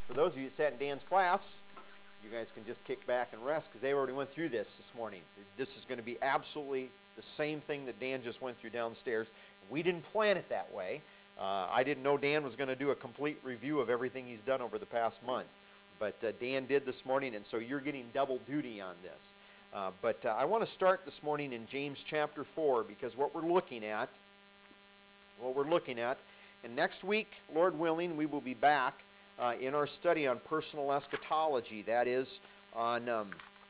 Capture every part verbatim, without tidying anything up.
For those of you that sat in Dan's class, you guys can just kick back and rest because they already went through this this morning. This is going to be absolutely the same thing that Dan just went through downstairs. We didn't plan it that way. Uh, I didn't know Dan was going to do a complete review of everything he's done over the past month. But uh, Dan did this morning, and so you're getting double duty on this. Uh, but uh, I want to start this morning in James chapter four, because what we're looking at, what we're looking at, and next week, Lord willing, we will be back uh, in our study on personal eschatology. That is on, um,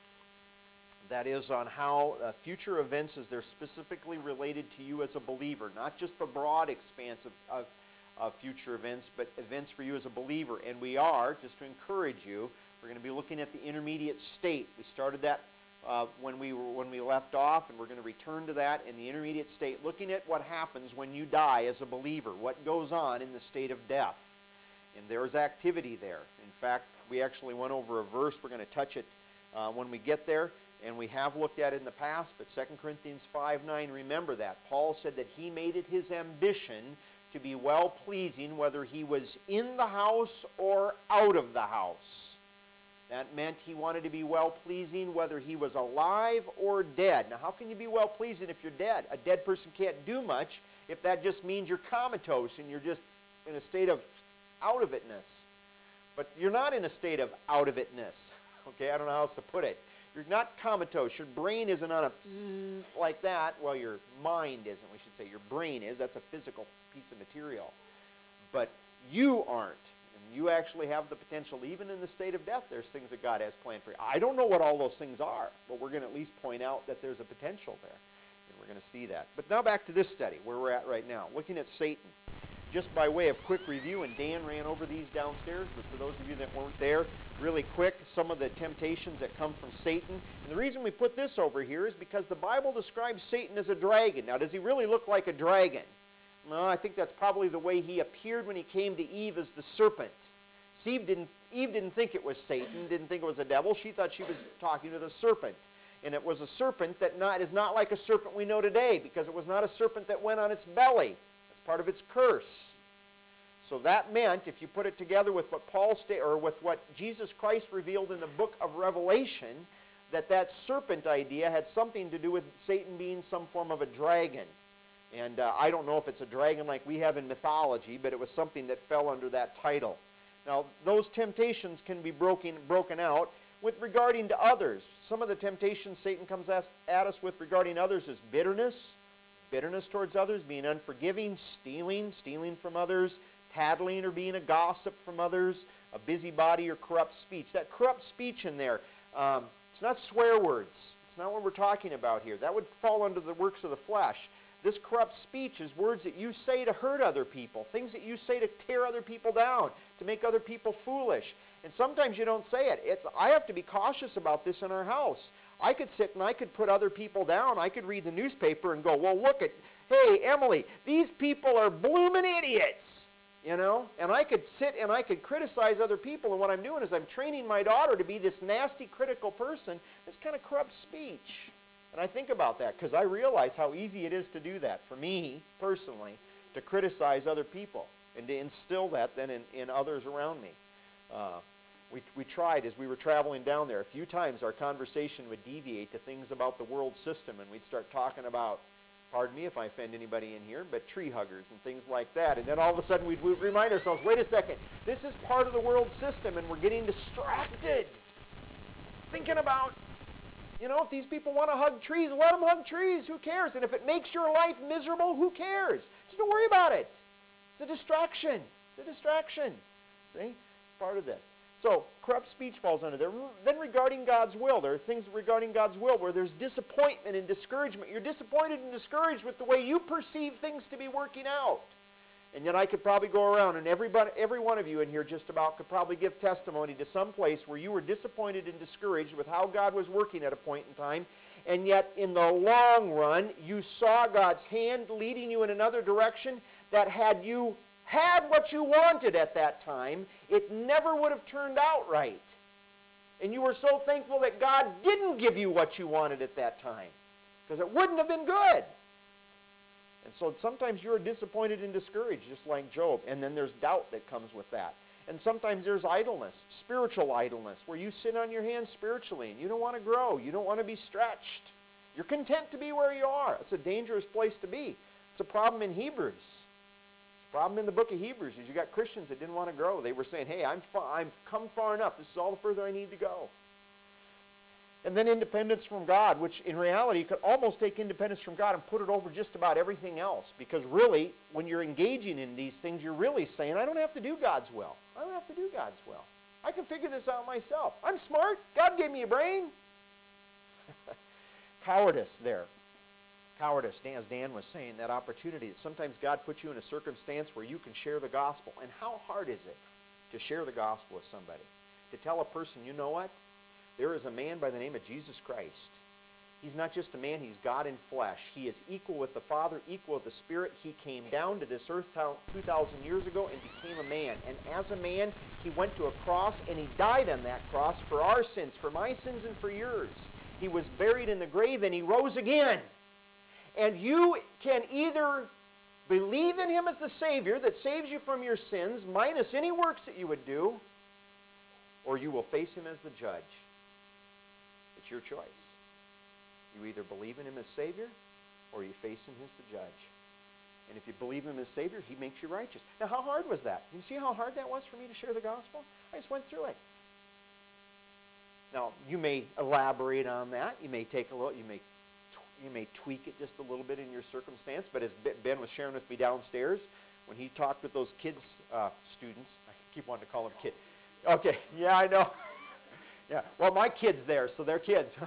that is on how uh, future events, as they're specifically related to you as a believer, not just the broad expanse of, of, of future events, but events for you as a believer. And we are, just to encourage you, we're going to be looking at the intermediate state. We started that Uh, when we were, when we left off, and we're going to return to that in the intermediate state, looking at what happens when you die as a believer, what goes on in the state of death. And there's activity there. In fact, we actually went over a verse. We're going to touch it uh, when we get there, and we have looked at it in the past, but Second Corinthians five nine, remember that. Paul said that he made it his ambition to be well-pleasing, whether he was in the house or out of the house. That meant he wanted to be well-pleasing whether he was alive or dead. Now, how can you be well-pleasing if you're dead? A dead person can't do much if that just means you're comatose and you're just in a state of out-of-itness. But you're not in a state of out-of-itness. Okay, I don't know how else to put it. You're not comatose. Your brain isn't on a like that. Well, your mind isn't, we should say. Your brain is. That's a physical piece of material. But you aren't. You actually have the potential, even in the state of death, there's things that God has planned for you. I don't know what all those things are, but we're going to at least point out that there's a potential there, and we're going to see that. But now back to this study, where we're at right now, looking at Satan. Just by way of quick review, and Dan ran over these downstairs, but for those of you that weren't there, really quick, some of the temptations that come from Satan. And the reason we put this over here is because the Bible describes Satan as a dragon. Now, does he really look like a dragon? No, I think that's probably the way he appeared when he came to Eve as the serpent. Eve didn't, Eve didn't think it was Satan, didn't think it was a devil. She thought she was talking to the serpent. And it was a serpent that not, is not like a serpent we know today, because it was not a serpent that went on its belly. That's part of its curse. So that meant, if you put it together with what Paul sta- or with what Jesus Christ revealed in the book of Revelation, that that serpent idea had something to do with Satan being some form of a dragon. And uh, I don't know if it's a dragon like we have in mythology, but it was something that fell under that title. Now, those temptations can be broken, broken out with regarding to others. Some of the temptations Satan comes at us with regarding others is bitterness, bitterness towards others, being unforgiving, stealing, stealing from others, tattling or being a gossip from others, a busybody or corrupt speech. That corrupt speech in there, um, it's not swear words. It's not what we're talking about here. That would fall under the works of the flesh. This corrupt speech is words that you say to hurt other people, things that you say to tear other people down, to make other people foolish. And sometimes you don't say it. It's, I have to be cautious about this in our house. I could sit and I could put other people down. I could read the newspaper and go, well, look at, hey, Emily, these people are blooming idiots, you know? And I could sit and I could criticize other people, and what I'm doing is I'm training my daughter to be this nasty, critical person, this kind of corrupt speech. And I think about that because I realize how easy it is to do that, for me personally, to criticize other people and to instill that then in, in others around me. Uh, we, we tried as we were traveling down there. A few times our conversation would deviate to things about the world system, and we'd start talking about, pardon me if I offend anybody in here, but tree huggers and things like that. And then all of a sudden we'd, we'd remind ourselves, wait a second, this is part of the world system, and we're getting distracted thinking about, you know, if these people want to hug trees, let them hug trees. Who cares? And if it makes your life miserable, who cares? Just don't worry about it. It's a distraction. It's a distraction. See? Part of this. So, corrupt speech falls under there. Then regarding God's will, there are things regarding God's will where there's disappointment and discouragement. You're disappointed and discouraged with the way you perceive things to be working out. And yet I could probably go around, and everybody, every one of you in here just about could probably give testimony to some place where you were disappointed and discouraged with how God was working at a point in time, and yet in the long run, you saw God's hand leading you in another direction that had you had what you wanted at that time, it never would have turned out right. And you were so thankful that God didn't give you what you wanted at that time, because it wouldn't have been good. And so sometimes you're disappointed and discouraged, just like Job. And then there's doubt that comes with that. And sometimes there's idleness, spiritual idleness, where you sit on your hands spiritually and you don't want to grow. You don't want to be stretched. You're content to be where you are. It's a dangerous place to be. It's a problem in Hebrews. It's a problem in the book of Hebrews is you got Christians that didn't want to grow. They were saying, hey, I'm fa- I've come far enough. This is all the further I need to go. And then independence from God, which in reality, you could almost take independence from God and put it over just about everything else. Because really, when you're engaging in these things, you're really saying, I don't have to do God's will. I don't have to do God's will. I can figure this out myself. I'm smart. God gave me a brain. Cowardice there. Cowardice, as Dan was saying, that opportunity. That sometimes God puts you in a circumstance where you can share the gospel. And how hard is it to share the gospel with somebody? To tell a person, you know what? There is a man by the name of Jesus Christ. He's not just a man, he's God in flesh. He is equal with the Father, equal with the Spirit. He came down to this earth two thousand years ago and became a man. And as a man, he went to a cross and he died on that cross for our sins, for my sins and for yours. He was buried in the grave and he rose again. And you can either believe in him as the Savior that saves you from your sins, minus any works that you would do, or you will face him as the judge. It's your choice. You either believe in him as Savior or you face him as the judge. And if you believe him as Savior, he makes you righteous. Now, how hard was that? You see how hard that was for me to share the gospel? I just went through it. Now, you may elaborate on that. You may take a little, you may, you may tweak it just a little bit in your circumstance. But as Ben was sharing with me downstairs, when he talked with those kids, uh, students, I keep wanting to call them kids. Okay, yeah, I know. Yeah, well, my kid's there, so they're kids.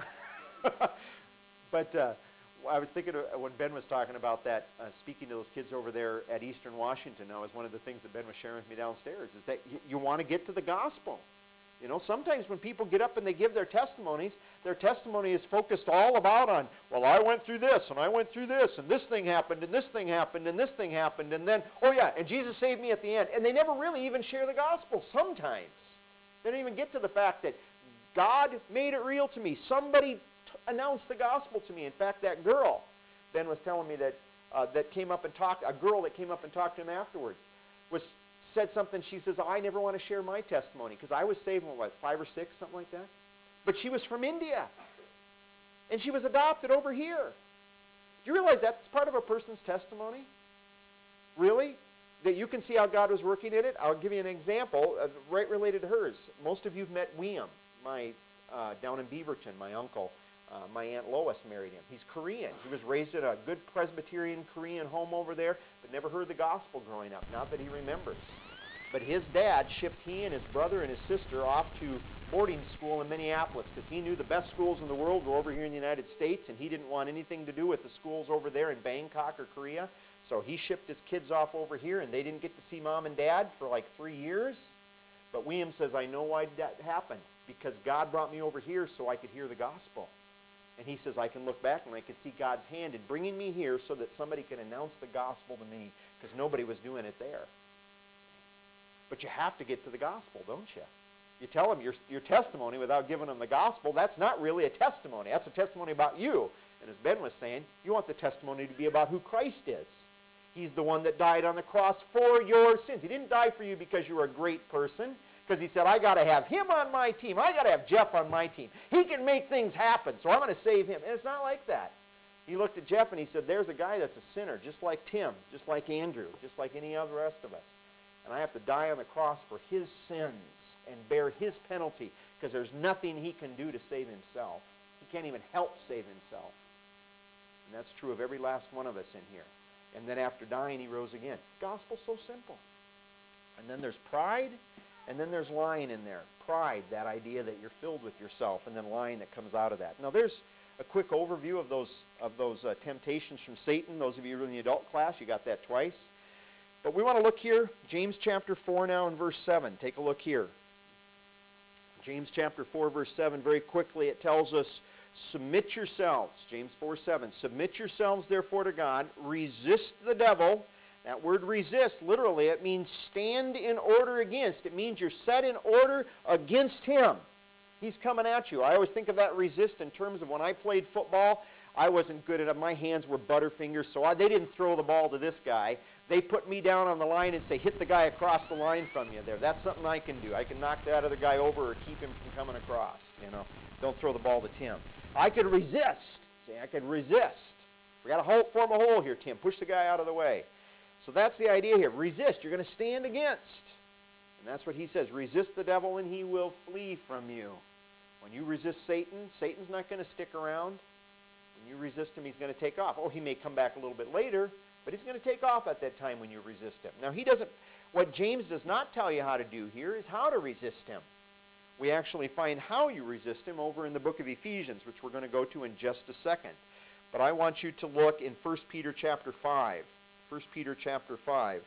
But uh, I was thinking of, when Ben was talking about that, uh, speaking to those kids over there at Eastern Washington, that was one of the things that Ben was sharing with me downstairs, is that you, you want to get to the gospel. You know, sometimes when people get up and they give their testimonies, their testimony is focused all about on, well, I went through this, and I went through this, and this thing happened, and this thing happened, and this thing happened, and then, oh yeah, and Jesus saved me at the end. And they never really even share the gospel sometimes. They don't even get to the fact that God made it real to me. Somebody t- announced the gospel to me. In fact, that girl, Ben was telling me that uh, that came up and talked, a girl that came up and talked to him afterwards, was said something. She says, I never want to share my testimony because I was saved when, what, five or six, something like that? But she was from India. And she was adopted over here. Do you realize that's part of a person's testimony? Really? That you can see how God was working in it? I'll give you an example, uh, right related to hers. Most of you have met William. My, uh, down in Beaverton, my uncle, uh, my Aunt Lois married him. He's Korean. He was raised in a good Presbyterian Korean home over there, but never heard the gospel growing up, not that he remembers. But his dad shipped he and his brother and his sister off to boarding school in Minneapolis because he knew the best schools in the world were over here in the United States, and he didn't want anything to do with the schools over there in Bangkok or Korea. So he shipped his kids off over here, and they didn't get to see mom and dad for like three years. But William says, I know why that happened. Because God brought me over here so I could hear the gospel. And he says, I can look back and I can see God's hand in bringing me here so that somebody can announce the gospel to me, because nobody was doing it there. But you have to get to the gospel, don't you? You tell them your, your testimony without giving them the gospel, that's not really a testimony. That's a testimony about you. And as Ben was saying, you want the testimony to be about who Christ is. He's the one that died on the cross for your sins. He didn't die for you because you were a great person, because he said, I got to have him on my team. I got to have Jeff on my team. He can make things happen, so I'm going to save him. And it's not like that. He looked at Jeff and he said, there's a guy that's a sinner, just like Tim, just like Andrew, just like any of the rest of us. And I have to die on the cross for his sins and bear his penalty, because there's nothing he can do to save himself. He can't even help save himself. And that's true of every last one of us in here. And then after dying, he rose again. Gospel's so simple. And then there's pride. And then there's lying in there. Pride, that idea that you're filled with yourself, and then lying that comes out of that. Now there's a quick overview of those of those uh, temptations from Satan. Those of you who are in the adult class, you got that twice. But we want to look here, James chapter four now in verse seven. Take a look here. James chapter four, verse seven, very quickly it tells us, submit yourselves, James four seven, submit yourselves therefore to God, resist the devil. That word resist, literally, it means stand in order against. It means you're set in order against him. He's coming at you. I always think of that resist in terms of when I played football. I wasn't good enough. My hands were butterfingers, so I, they didn't throw the ball to this guy. They put me down on the line and say, hit the guy across the line from you there. That's something I can do. I can knock that other guy over or keep him from coming across, you know. Don't throw the ball to Tim. I could resist. See, I could resist. We got to hold, form a hole here, Tim. Push the guy out of the way. So that's the idea here. Resist. You're going to stand against. And that's what he says. Resist the devil and he will flee from you. When you resist Satan, Satan's not going to stick around. When you resist him, he's going to take off. Oh, he may come back a little bit later, but he's going to take off at that time when you resist him. Now, he doesn't, what James does not tell you how to do here is how to resist him. We actually find how you resist him over in the book of Ephesians, which we're going to go to in just a second. But I want you to look in First Peter chapter five. First Peter chapter five.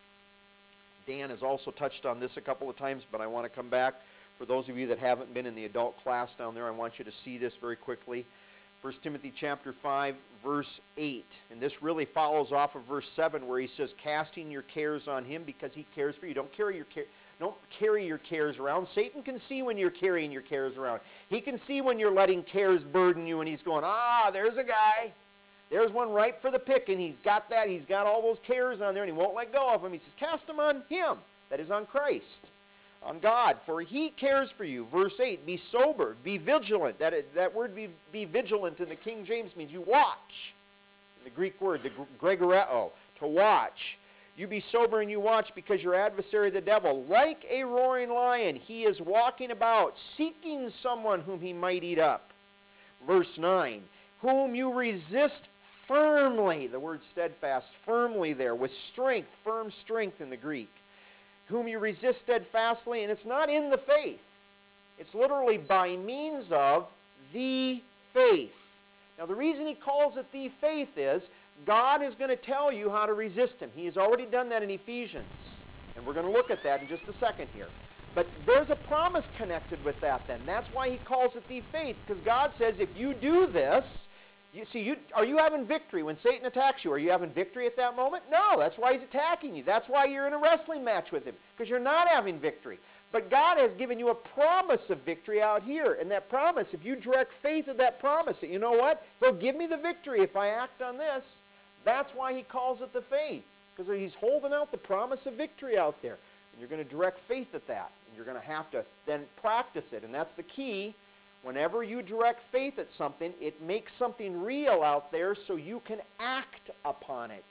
Dan has also touched on this a couple of times, but I want to come back. For those of you that haven't been in the adult class down there, I want you to see this very quickly. First Timothy chapter five, verse eight. And this really follows off of verse seven where he says, casting your cares on him because he cares for you. Don't carry your care. Don't carry your cares around. Satan can see when you're carrying your cares around. He can see when you're letting cares burden you and he's going, ah, there's a guy. There's one ripe for the picking. He's got that. He's got all those cares on there and he won't let go of them. He says, cast them on him. That is on Christ, on God. For he cares for you. Verse eight, be sober, be vigilant. That, that word be, be vigilant in the King James means you watch. The Greek word, the gregoreo, to watch. You be sober and you watch because your adversary the devil, like a roaring lion, he is walking about, seeking someone whom he might eat up. Verse nine, whom you resist firmly, the word steadfast, firmly there, with strength, firm strength in the Greek. Whom you resist steadfastly, and it's not in the faith. It's literally by means of the faith. Now the reason he calls it the faith is, God is going to tell you how to resist him. He has already done that in Ephesians. And we're going to look at that in just a second here. But there's a promise connected with that then. That's why he calls it the faith. Because God says if you do this, you see, you, are you having victory when Satan attacks you? Are you having victory at that moment? No, that's why he's attacking you. That's why you're in a wrestling match with him. Because you're not having victory. But God has given you a promise of victory out here. And that promise, if you direct faith in that promise, that you know what? He'll give me the victory if I act on this. That's why he calls it the faith, because he's holding out the promise of victory out there. And you're going to direct faith at that. And you're going to have to then practice it. And that's the key. Whenever you direct faith at something, it makes something real out there so you can act upon it.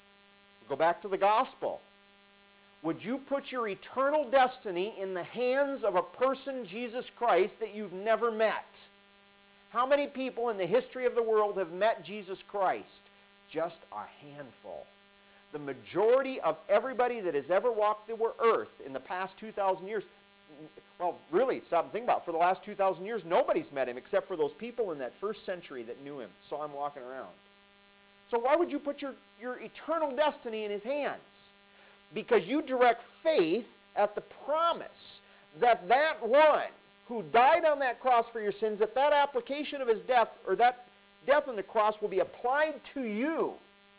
Go back to the gospel. Would you put your eternal destiny in the hands of a person, Jesus Christ, that you've never met? How many people in the history of the world have met Jesus Christ? Just a handful. The majority of everybody that has ever walked the earth in the past two thousand years, well, really, stop and think about it. For the last two thousand years, nobody's met him except for those people in that first century that knew him, saw him walking around. So why would you put your, your eternal destiny in his hands? Because you direct faith at the promise that that one who died on that cross for your sins, that that application of his death, or that death on the cross will be applied to you.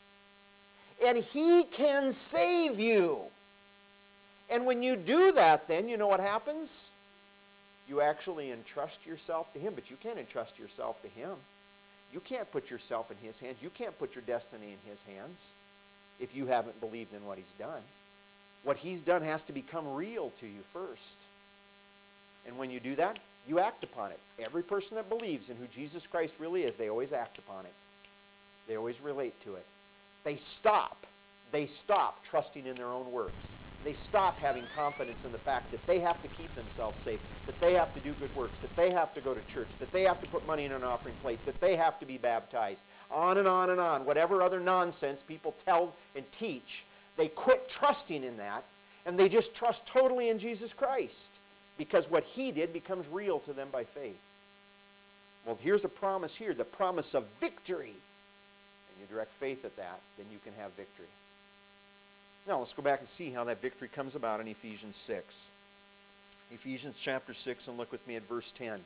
And he can save you. And when you do that, then, you know what happens? You actually entrust yourself to him, but you can't entrust yourself to him. You can't put yourself in his hands. You can't put your destiny in his hands if you haven't believed in what he's done. What he's done has to become real to you first. And when you do that, you act upon it. Every person that believes in who Jesus Christ really is, they always act upon it. They always relate to it. They stop. They stop trusting in their own works. They stop having confidence in the fact that they have to keep themselves safe, that they have to do good works, that they have to go to church, that they have to put money in an offering plate, that they have to be baptized. On and on and on. Whatever other nonsense people tell and teach, they quit trusting in that, and they just trust totally in Jesus Christ. Because what he did becomes real to them by faith. Well, here's a promise here, the promise of victory. And you direct faith at that, then you can have victory. Now, let's go back and see how that victory comes about in Ephesians six. Ephesians chapter six, and look with me at verse ten.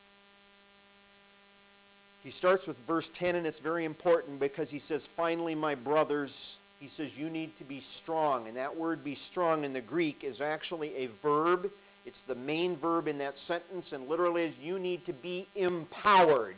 He starts with verse ten, and it's very important because he says, finally, my brothers, he says, you need to be strong. And that word be strong in the Greek is actually a verb. It's the main verb in that sentence, and literally is you need to be empowered.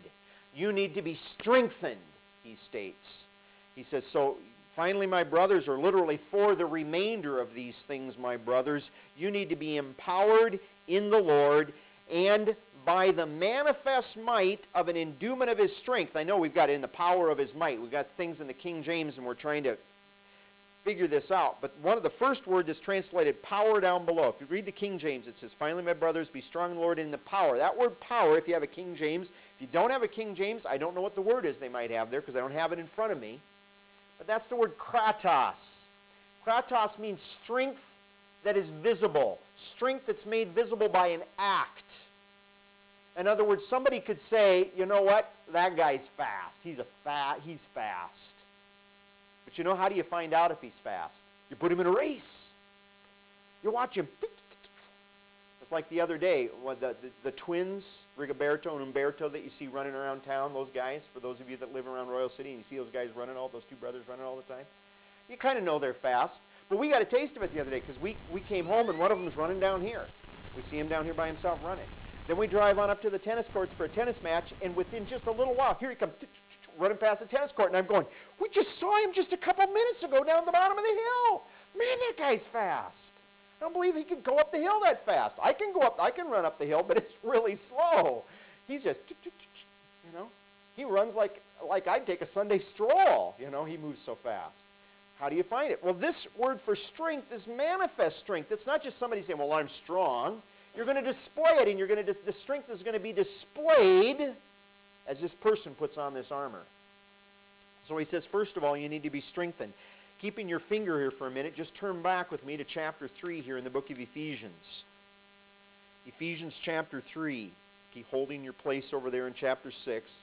You need to be strengthened, he states. He says, so finally, my brothers, or literally for the remainder of these things, my brothers, you need to be empowered in the Lord and by the manifest might of an endowment of his strength. I know we've got in the power of his might. We've got things in the King James and we're trying to figure this out. But one of the first words is translated power down below. If you read the King James, it says, finally, my brothers, be strong in the Lord and in the power. That word power, if you have a King James, if you don't have a King James, I don't know what the word is they might have there because I don't have it in front of me. But that's the word kratos. Kratos means strength that is visible, strength that's made visible by an act. In other words, somebody could say, you know what, that guy's fast. He's a fat, he's fast. But you know, how do you find out if he's fast? You put him in a race. You watch him. It's like the other day, when the, the, the twins, Rigoberto and Umberto, that you see running around town, those guys, for those of you that live around Royal City, and you see those guys running, all those two brothers running all the time, you kind of know they're fast. But we got a taste of it the other day because we, we came home and one of them was running down here. We see him down here by himself running. Then we drive on up to the tennis courts for a tennis match, and within just a little while, here he comes, running past the tennis court, and I'm going, we just saw him just a couple minutes ago down the bottom of the hill. Man, that guy's fast. I don't believe he can go up the hill that fast. I can go up, I can run up the hill, but it's really slow. He's just, you know, he runs like, like I'd take a Sunday stroll. You know, he moves so fast. How do you find it? Well, this word for strength is manifest strength. It's not just somebody saying, well, I'm strong. You're going to display it, and you're going to, the strength is going to be displayed as this person puts on this armor. So he says, first of all, you need to be strengthened. Keeping your finger here for a minute, just turn back with me to chapter three here in the book of Ephesians. Ephesians chapter three. Keep holding your place over there in chapter six.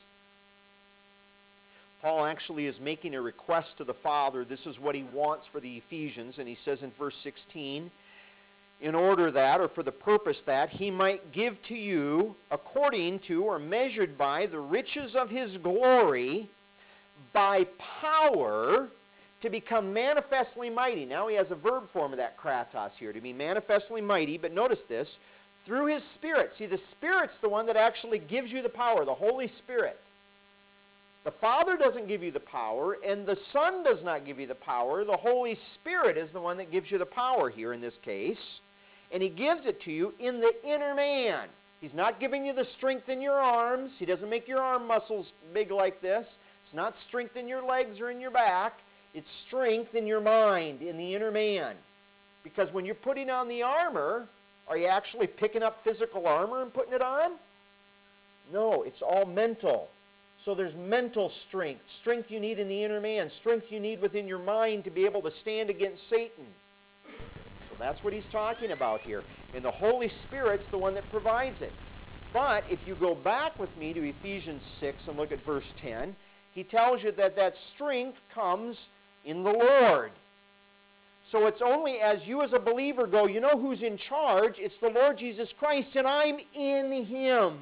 Paul actually is making a request to the Father. This is what he wants for the Ephesians, and he says in verse sixteen, in order that, or for the purpose that, he might give to you, according to, or measured by, the riches of his glory, by power, to become manifestly mighty. Now he has a verb form of that kratos here, to be manifestly mighty, but notice this, through his Spirit. See, the Spirit's the one that actually gives you the power, the Holy Spirit. The Father doesn't give you the power, and the Son does not give you the power. The Holy Spirit is the one that gives you the power here in this case. And he gives it to you in the inner man. He's not giving you the strength in your arms. He doesn't make your arm muscles big like this. It's not strength in your legs or in your back. It's strength in your mind, in the inner man. Because when you're putting on the armor, are you actually picking up physical armor and putting it on? No, it's all mental. So there's mental strength, strength you need in the inner man, strength you need within your mind to be able to stand against Satan. So that's what he's talking about here. And the Holy Spirit's the one that provides it. But if you go back with me to Ephesians six and look at verse ten, he tells you that that strength comes in the Lord. So it's only as you as a believer go, you know who's in charge? It's the Lord Jesus Christ, and I'm in him.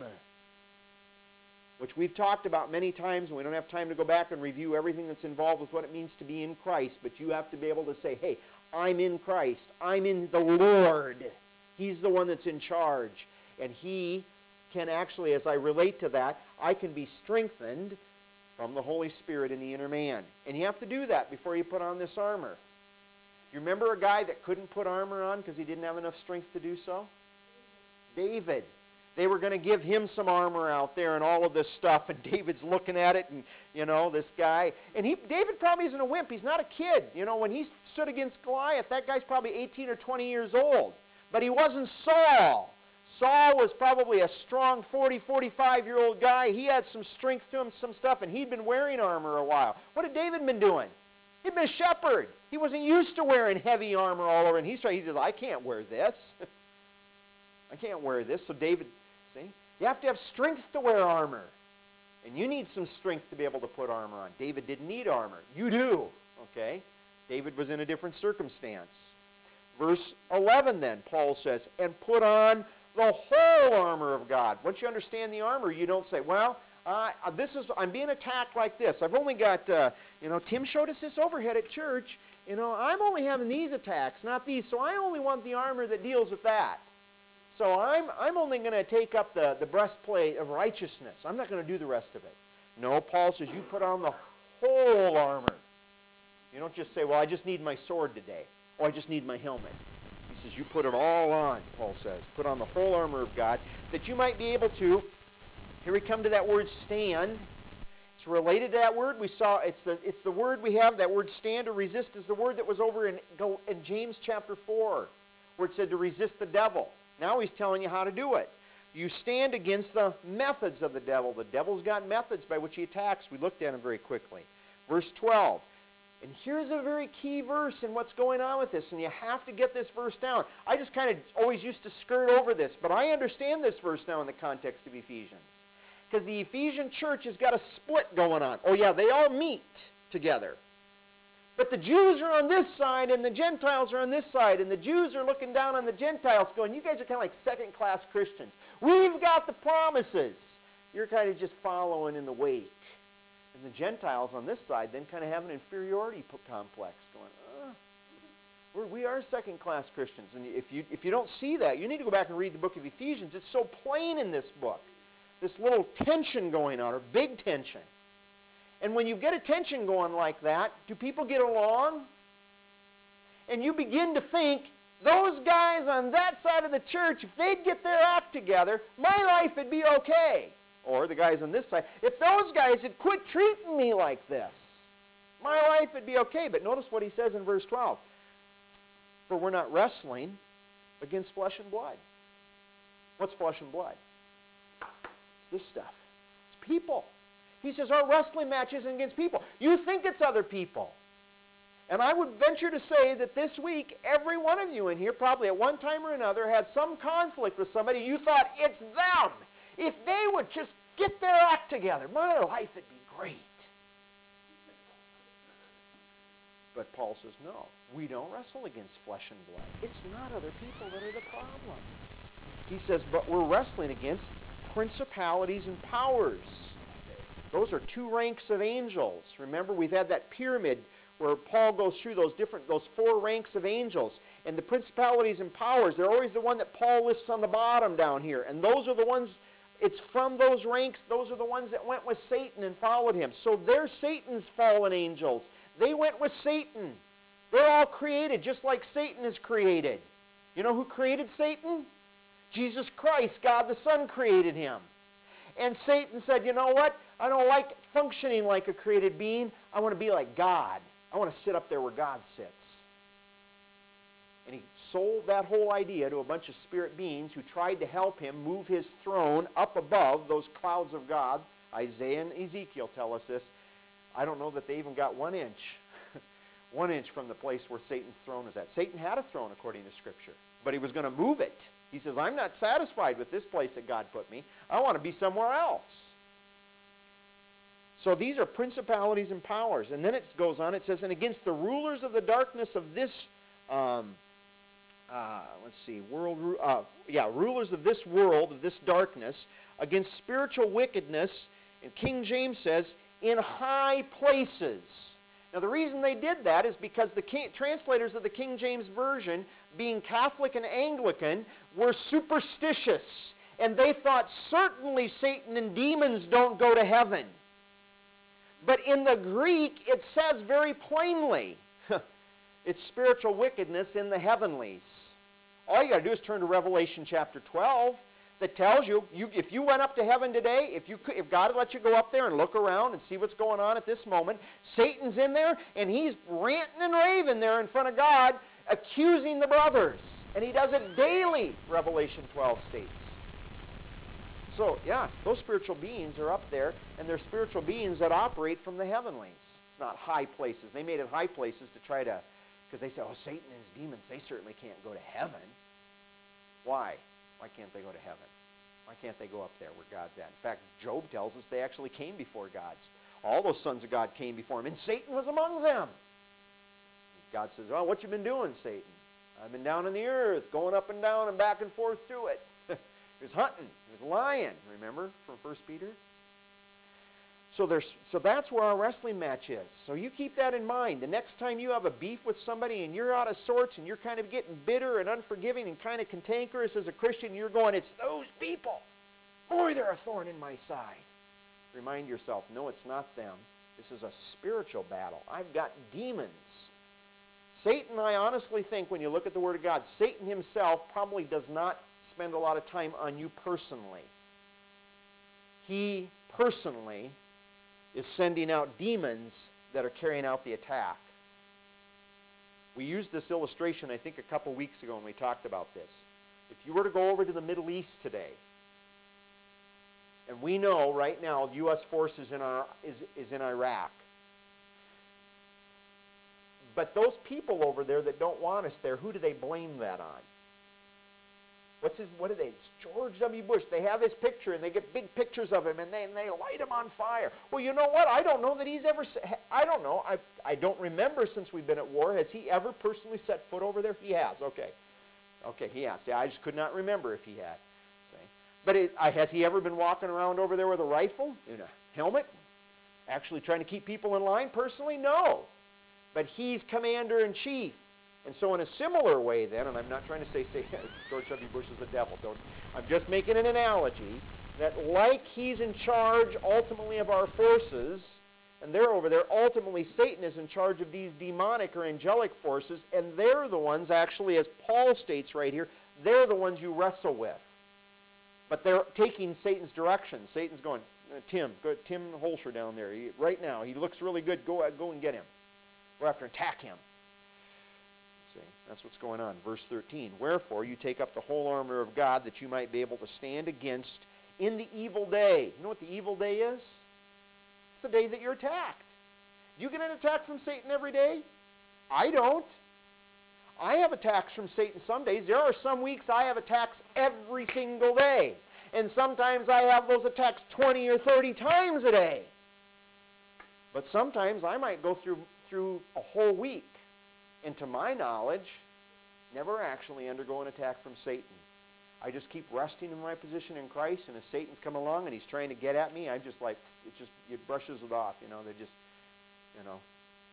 Which we've talked about many times, and we don't have time to go back and review everything that's involved with what it means to be in Christ. But you have to be able to say, hey, I'm in Christ. I'm in the Lord. He's the one that's in charge. And he can actually, as I relate to that, I can be strengthened from the Holy Spirit in the inner man. And you have to do that before you put on this armor. You remember a guy that couldn't put armor on because he didn't have enough strength to do so? David. They were going to give him some armor out there and all of this stuff, and David's looking at it, and, you know, this guy. And he, David probably isn't a wimp. He's not a kid. You know, when he stood against Goliath, that guy's probably eighteen or twenty years old. But he wasn't Saul. Saul was probably a strong forty, forty-five-year-old guy. He had some strength to him, some stuff, and he'd been wearing armor a while. What had David been doing? He'd been a shepherd. He wasn't used to wearing heavy armor all over, and he's trying, he says, I can't wear this. I can't wear this. So David... See? You have to have strength to wear armor. And you need some strength to be able to put armor on. David didn't need armor. You do. Okay? David was in a different circumstance. Verse eleven then, Paul says, and put on the whole armor of God. Once you understand the armor, you don't say, well, uh, this is, I'm being attacked like this. I've only got, uh, you know, Tim showed us this overhead at church. You know, I'm only having these attacks, not these, so I only want the armor that deals with that. So I'm, I'm only going to take up the, the breastplate of righteousness. I'm not going to do the rest of it. No, Paul says you put on the whole armor. You don't just say, well, I just need my sword today. Or I just need my helmet. He says you put it all on, Paul says. Put on the whole armor of God that you might be able to, here we come to that word stand. It's related to that word. We saw it's the, it's the word we have, that word stand or resist is the word that was over in, in James chapter four, where it said to resist the devil. Now he's telling you how to do it. You stand against the methods of the devil. The devil's got methods by which he attacks. We looked at them very quickly. Verse twelve. And here's a very key verse in what's going on with this, and you have to get this verse down. I just kind of always used to skirt over this, but I understand this verse now in the context of Ephesians. Because the Ephesian church has got a split going on. Oh yeah, they all meet together. But the Jews are on this side, and the Gentiles are on this side, and the Jews are looking down on the Gentiles going, you guys are kind of like second-class Christians. We've got the promises. You're kind of just following in the wake. And the Gentiles on this side then kind of have an inferiority complex going, oh, we're, we are second-class Christians. And if you, if you don't see that, you need to go back and read the book of Ephesians. It's so plain in this book. This little tension going on, or big tension. And when you get a tension going like that, do people get along? And you begin to think, those guys on that side of the church, if they'd get their act together, my life would be okay. Or the guys on this side, if those guys had quit treating me like this, my life would be okay. But notice what he says in verse twelve. For we're not wrestling against flesh and blood. What's flesh and blood? It's this stuff. It's people. He says our wrestling match isn't against people. You think it's other people. And I would venture to say that this week, every one of you in here probably at one time or another had some conflict with somebody. You thought, it's them. If they would just get their act together, my life would be great. But Paul says, no, we don't wrestle against flesh and blood. It's not other people that are the problem. He says, but we're wrestling against principalities and powers. Those are two ranks of angels. Remember, we've had that pyramid where Paul goes through those different, those four ranks of angels. And the principalities and powers, they're always the one that Paul lists on the bottom down here. And those are the ones, it's from those ranks, those are the ones that went with Satan and followed him. So they're Satan's fallen angels. They went with Satan. They're all created just like Satan is created. You know who created Satan? Jesus Christ, God the Son created him. And Satan said, you know what? I don't like functioning like a created being. I want to be like God. I want to sit up there where God sits. And he sold that whole idea to a bunch of spirit beings who tried to help him move his throne up above those clouds of God. Isaiah and Ezekiel tell us this. I don't know that they even got one inch. one inch from the place where Satan's throne is at. Satan had a throne according to Scripture, but he was going to move it. He says, I'm not satisfied with this place that God put me. I want to be somewhere else. So these are principalities and powers. And then it goes on, it says, and against the rulers of the darkness of this, um, uh, let's see, world, uh, yeah, rulers of this world, of this darkness, against spiritual wickedness, and King James says, in high places. Now the reason they did that is because the king, translators of the King James Version, being Catholic and Anglican, were superstitious. And they thought certainly Satan and demons don't go to heaven. But in the Greek, it says very plainly, it's spiritual wickedness in the heavenlies. All you got to do is turn to Revelation chapter twelve that tells you, you if you went up to heaven today, if, you could, if God had let you go up there and look around and see what's going on at this moment, Satan's in there and he's ranting and raving there in front of God, accusing the brothers. And he does it daily, Revelation twelve states. So, yeah, those spiritual beings are up there, and they're spiritual beings that operate from the heavenlies. It's not high places. They made it high places to try to, because they say, oh, Satan and his demons, they certainly can't go to heaven. Why? Why can't they go to heaven? Why can't they go up there where God's at? In fact, Job tells us they actually came before God's. All those sons of God came before him, and Satan was among them. God says, well, what you been doing, Satan? I've been down in the earth, going up and down and back and forth through it. He was hunting. He was lying, remember, from First Peter? So, there's, so that's where our wrestling match is. So you keep that in mind. The next time you have a beef with somebody and you're out of sorts and you're kind of getting bitter and unforgiving and kind of cantankerous as a Christian, you're going, it's those people. Boy, they're a thorn in my side. remind yourself, no, it's not them. This is a spiritual battle. I've got demons. Satan, I honestly think, when you look at the Word of God, Satan himself probably does not spend a lot of time on you personally. He personally is sending out demons that are carrying out the attack. We used this illustration, I think, a couple weeks ago when we talked about this. If you were to go over to the Middle East today, and we know right now U S forces in our, is, is in Iraq, but those people over there that don't want us there, who do they blame that on? What's his, what do they, it's George W. Bush. They have his picture, and they get big pictures of him, and they, and they light him on fire. Well, you know what? I don't know that he's ever, I don't know. I, I don't remember since we've been at war. Has he ever personally set foot over there? He has, okay. Okay, he has. Yeah, I just could not remember if he had. See? But it, I, has he ever been walking around over there with a rifle and a helmet, actually trying to keep people in line personally? No. But he's commander-in-chief. And so in a similar way then, and I'm not trying to say, say George W. Bush is the devil, don't, I'm just making an analogy that like he's in charge ultimately of our forces, and they're over there, ultimately Satan is in charge of these demonic or angelic forces, and they're the ones actually, as Paul states right here, they're the ones you wrestle with. But they're taking Satan's direction. Satan's going, Tim, go, Tim Holscher down there, he, right now, he looks really good, go, go and get him. Go after and attack him. See, that's what's going on. Verse thirteen, wherefore you take up the whole armor of God that you might be able to stand against in the evil day. You know what the evil day is? It's the day that you're attacked. Do you get an attack from Satan every day? I don't. I have attacks from Satan some days. There are some weeks I have attacks every single day. And sometimes I have those attacks twenty or thirty times a day. But sometimes I might go through, through a whole week, and to my knowledge, never actually undergo an attack from Satan. I just keep resting in my position in Christ, and as Satan's come along and he's trying to get at me, I'm just like, it just, it brushes it off, you know, they just, you know.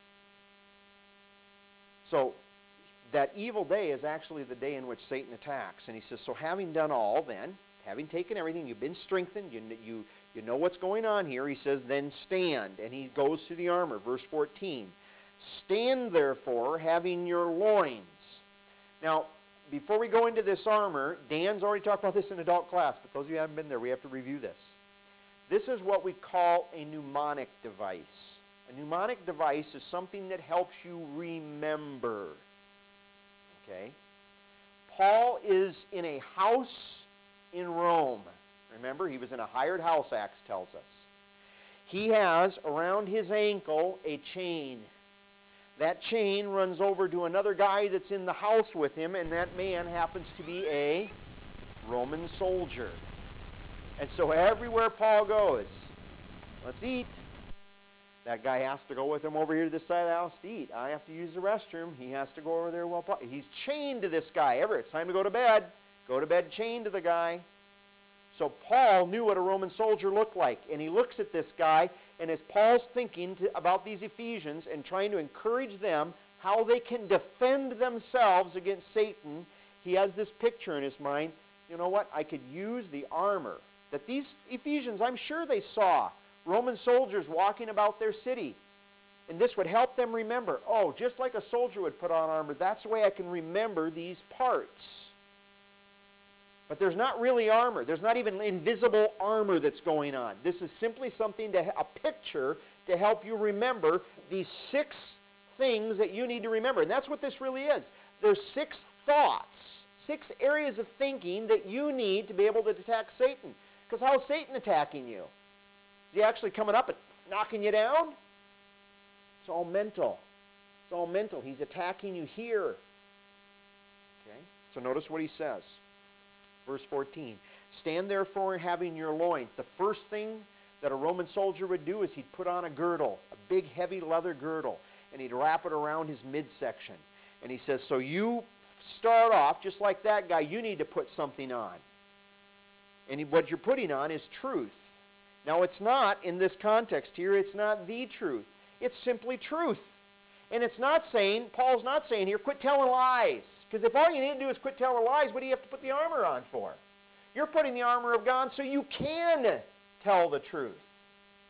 So, that evil day is actually the day in which Satan attacks. And he says, so having done all then, having taken everything, you've been strengthened, you, you, you know what's going on here, he says, then stand. And he goes to the armor, verse fourteen. Stand therefore, having your loins. Now, before we go into this armor, Dan's already talked about this in adult class, but those of you who haven't been there, we have to review this. This is what we call a mnemonic device. A mnemonic device is something that helps you remember. Okay? Paul is in a house in Rome. Remember, he was in a hired house, Acts tells us. He has around his ankle a chain. That chain runs over to another guy that's in the house with him, and that man happens to be a Roman soldier. And so everywhere Paul goes, let's eat. That guy has to go with him over here to this side of the house to eat. I have to use the restroom. He has to go over there while Paul, he's chained to this guy. Ever, it's time to go to bed. Go to bed chained to the guy. So Paul knew what a Roman soldier looked like, and he looks at this guy, and as Paul's thinking to, about these Ephesians and trying to encourage them how they can defend themselves against Satan, he has this picture in his mind. You know what? I could use the armor that these Ephesians, I'm sure they saw Roman soldiers walking about their city, and this would help them remember, oh, just like a soldier would put on armor, that's the way I can remember these parts. But there's not really armor. There's not even invisible armor that's going on. This is simply something, to a picture to help you remember these six things that you need to remember. And that's what this really is. There's six thoughts, six areas of thinking that you need to be able to attack Satan. Because how's Satan attacking you? Is he actually coming up and knocking you down? It's all mental. It's all mental. He's attacking you here. Okay? So notice what he says. Verse fourteen, stand therefore having your loins. The first thing that a Roman soldier would do is he'd put on a girdle, a big heavy leather girdle, and he'd wrap it around his midsection. And he says, so you start off, just like that guy, you need to put something on. And what you're putting on is truth. Now it's not, in this context here, it's not the truth. It's simply truth. And it's not saying, Paul's not saying here, quit telling lies. Because if all you need to do is quit telling lies, what do you have to put the armor on for? You're putting the armor of God so you can tell the truth.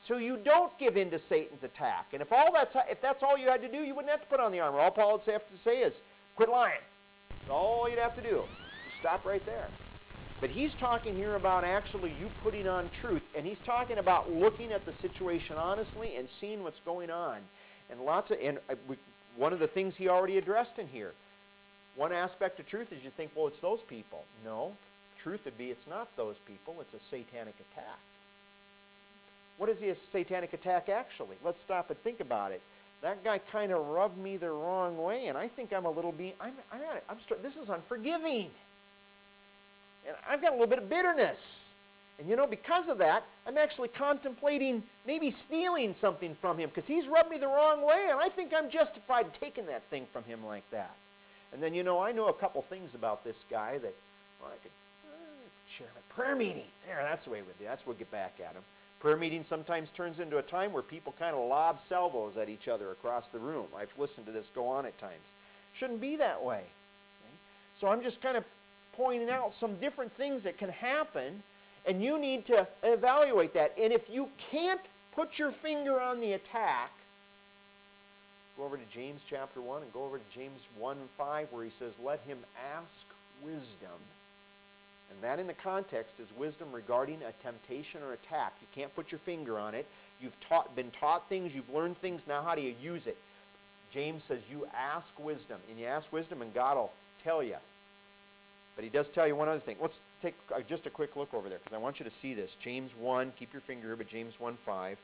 so you don't give in to Satan's attack. And if all that's if that's all you had to do, you wouldn't have to put on the armor. All Paul would have to say is, quit lying. That's all you'd have to do. Just stop right there. But he's talking here about actually you putting on truth. And he's talking about looking at the situation honestly and seeing what's going on. And lots of, and we, one of the things he already addressed in here, one aspect of truth is you think, well, it's those people. No, truth would be it's not those people. It's a satanic attack. What is the satanic attack actually? Let's stop and think about it. That guy kind of rubbed me the wrong way, and I think I'm a little be. I'm. I'm at it. I'm. This is unforgiving, and I've got a little bit of bitterness, and you know, because of that, I'm actually contemplating maybe stealing something from him because he's rubbed me the wrong way, and I think I'm justified in taking that thing from him like that. And then you know, I know a couple things about this guy that well, I could uh, share my prayer meeting. There, that's the way we do. That's what we'll get back at him. Prayer meeting sometimes turns into a time where people kind of lob salvos at each other across the room. I've listened to this go on at times. Shouldn't be that way. Okay? So I'm just kind of pointing out some different things that can happen, and you need to evaluate that. And if you can't put your finger on the attack, go over to James chapter one and go over to James one and five where he says, let him ask wisdom. And that in the context is wisdom regarding a temptation or attack. You can't put your finger on it. You've taught, been taught things, you've learned things, now how do you use it? James says you ask wisdom. And you ask wisdom and God will tell you. But he does tell you one other thing. Let's take just a quick look over there because I want you to see this. James one, keep your finger here, but James one five.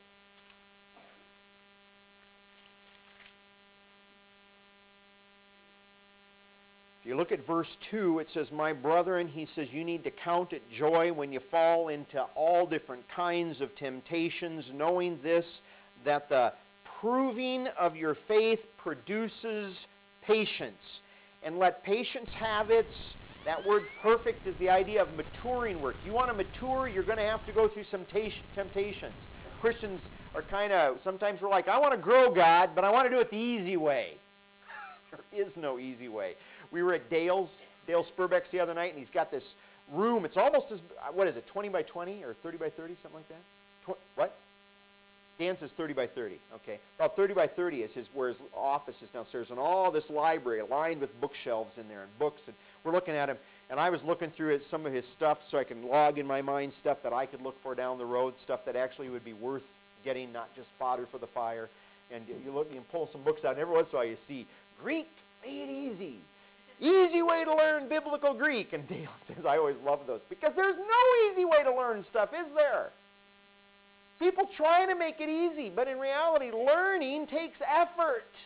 If you look at verse two, it says, my brethren, he says, you need to count it joy when you fall into all different kinds of temptations, knowing this, that the proving of your faith produces patience. And let patience have its, that word perfect is the idea of maturing work. You want to mature, you're going to have to go through some temptations. Christians are kind of, sometimes we're like, I want to grow, God, but I want to do it the easy way. There is no easy way. We were at Dale's, Dale Spurbeck's the other night, and he's got this room. It's almost as, what is it, twenty by twenty or thirty by thirty, something like that? Tw what? Dan says thirty by thirty, okay. About thirty by thirty is his, where his office is downstairs, and all this library lined with bookshelves in there and books. And we're looking at him, and I was looking through it, some of his stuff so I can log in my mind stuff that I could look for down the road, stuff that actually would be worth getting, not just fodder for the fire. And you look, you can pull some books out, and every once in a while you see Greek made easy. Easy way to learn biblical Greek. And Dale says, I always love those because there's no easy way to learn stuff, is there? People trying to make it easy, but in reality, learning takes effort.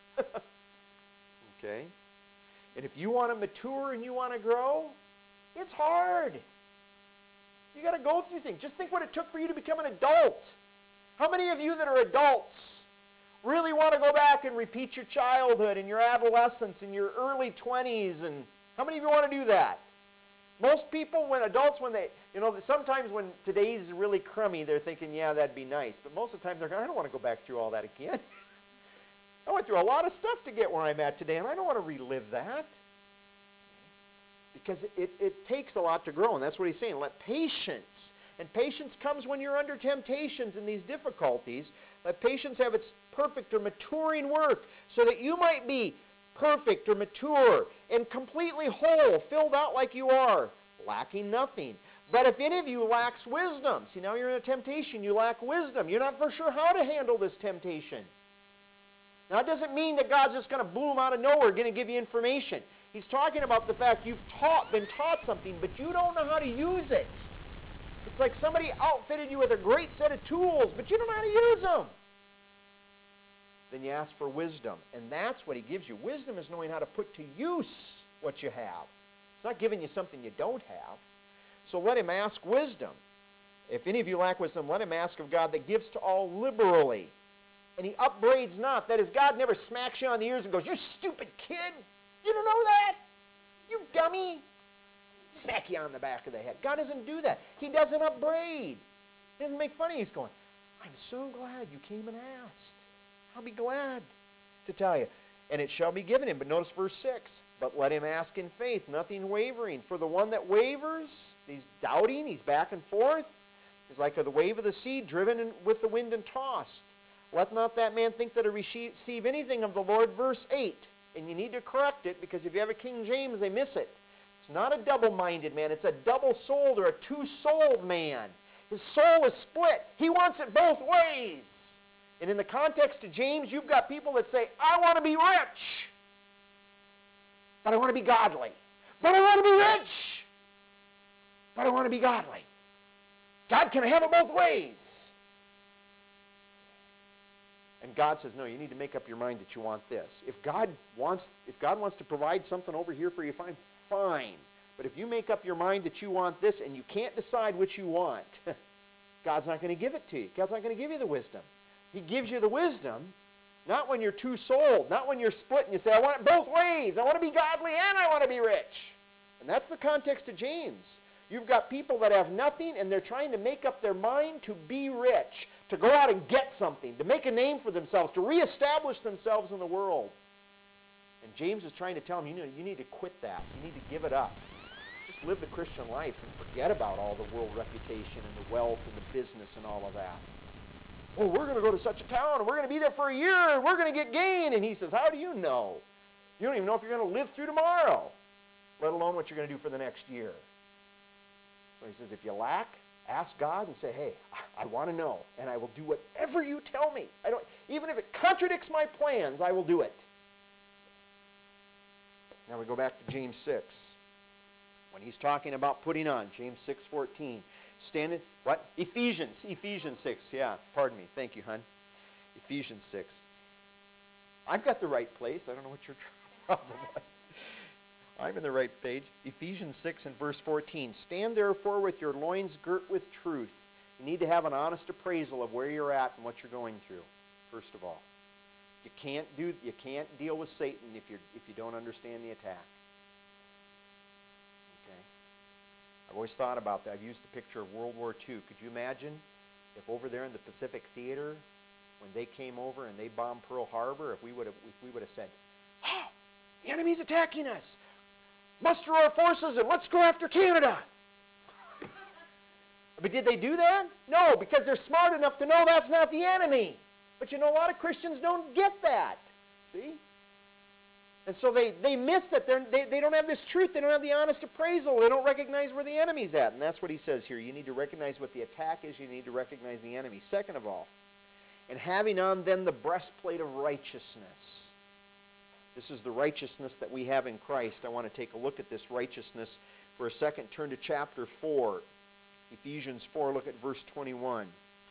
Okay? And if you want to mature and you want to grow, it's hard. You got to go through things. Just think what it took for you to become an adult. How many of you that are adults really want to go back and repeat your childhood and your adolescence and your early twenties? And how many of you want to do that? Most people, when adults, when they, you know, sometimes when today's really crummy, they're thinking, yeah, that'd be nice. But most of the time they're going, I don't want to go back through all that again. I went through a lot of stuff to get where I'm at today, and I don't want to relive that. Because it, it takes a lot to grow, and that's what he's saying. Let patience, and patience comes when you're under temptations and these difficulties. Let patience have its perfect or maturing work, so that you might be perfect or mature and completely whole, filled out like you are, lacking nothing. But if any of you lacks wisdom, see, now you're in a temptation, you lack wisdom. You're not for sure how to handle this temptation. Now, it doesn't mean that God's just going to boom out of nowhere, going to give you information. He's talking about the fact you've taught, been taught something, but you don't know how to use it. It's like somebody outfitted you with a great set of tools, but you don't know how to use them. Then you ask for wisdom, and that's what he gives you. Wisdom is knowing how to put to use what you have. It's not giving you something you don't have. So let him ask wisdom. If any of you lack wisdom, let him ask of God that gives to all liberally. And he upbraids not. That is, God never smacks you on the ears and goes, you stupid kid. You don't know that? You dummy. Smack you on the back of the head. God doesn't do that. He doesn't upbraid. He doesn't make fun of you. He's going, I'm so glad you came and asked. I'll be glad to tell you. And it shall be given him. But notice verse six. But let him ask in faith, nothing wavering. For the one that wavers, he's doubting, he's back and forth. is like the wave of the sea driven in, with the wind and tossed. Let not that man think that he receive anything of the Lord. Verse eight. And you need to correct it, because if you have a King James, they miss it. It's not a double-minded man. It's a double-souled or a two-souled man. His soul is split. He wants it both ways. And in the context of James, you've got people that say, I want to be rich, but I want to be godly. But I want to be rich, but I want to be godly. God can have it both ways. And God says, no, you need to make up your mind that you want this. If God wants, if God wants to provide something over here for you, fine, fine. But if you make up your mind that you want this and you can't decide what you want, God's not going to give it to you. God's not going to give you the wisdom. He gives you the wisdom, not when you're two-souled, not when you're split and you say, I want it both ways. I want to be godly and I want to be rich. And that's the context of James. You've got people that have nothing and they're trying to make up their mind to be rich, to go out and get something, to make a name for themselves, to reestablish themselves in the world. And James is trying to tell them, you know, you need to quit that. You need to give it up. Just live the Christian life and forget about all the world reputation and the wealth and the business and all of that. Oh, we're going to go to such a town and we're going to be there for a year and we're going to get gain. And he says, how do you know? You don't even know if you're going to live through tomorrow, let alone what you're going to do for the next year. So he says, if you lack, ask God and say, hey, I want to know, and I will do whatever you tell me. I don't, even if it contradicts my plans, I will do it. Now we go back to James six. When he's talking about putting on, James six fourteen. Standing, what? Ephesians, Ephesians six, yeah, pardon me. Thank you, hon. Ephesians six. I've got the right place. I don't know what your problem was. I'm in the right page. Ephesians six and verse fourteen. Stand therefore with your loins girt with truth. You need to have an honest appraisal of where you're at and what you're going through, first of all. You can't do you can't deal with Satan if you if you don't understand the attack. Okay? I've always thought about that. I've used the picture of World War Two. Could you imagine if over there in the Pacific Theater, when they came over and they bombed Pearl Harbor, if we would have if we would have said, oh, the enemy's attacking us. Muster our forces and let's go after Canada. But did they do that? No, because they're smart enough to know that's not the enemy. But you know, a lot of Christians don't get that. See? And so they, they miss that. They're, they, they don't have this truth. They don't have the honest appraisal. They don't recognize where the enemy's at. And that's what he says here. You need to recognize what the attack is. You need to recognize the enemy. Second of all, and having on then the breastplate of righteousness. This is the righteousness that we have in Christ. I want to take a look at this righteousness for a second. Turn to chapter four. Ephesians four, look at verse twenty-one.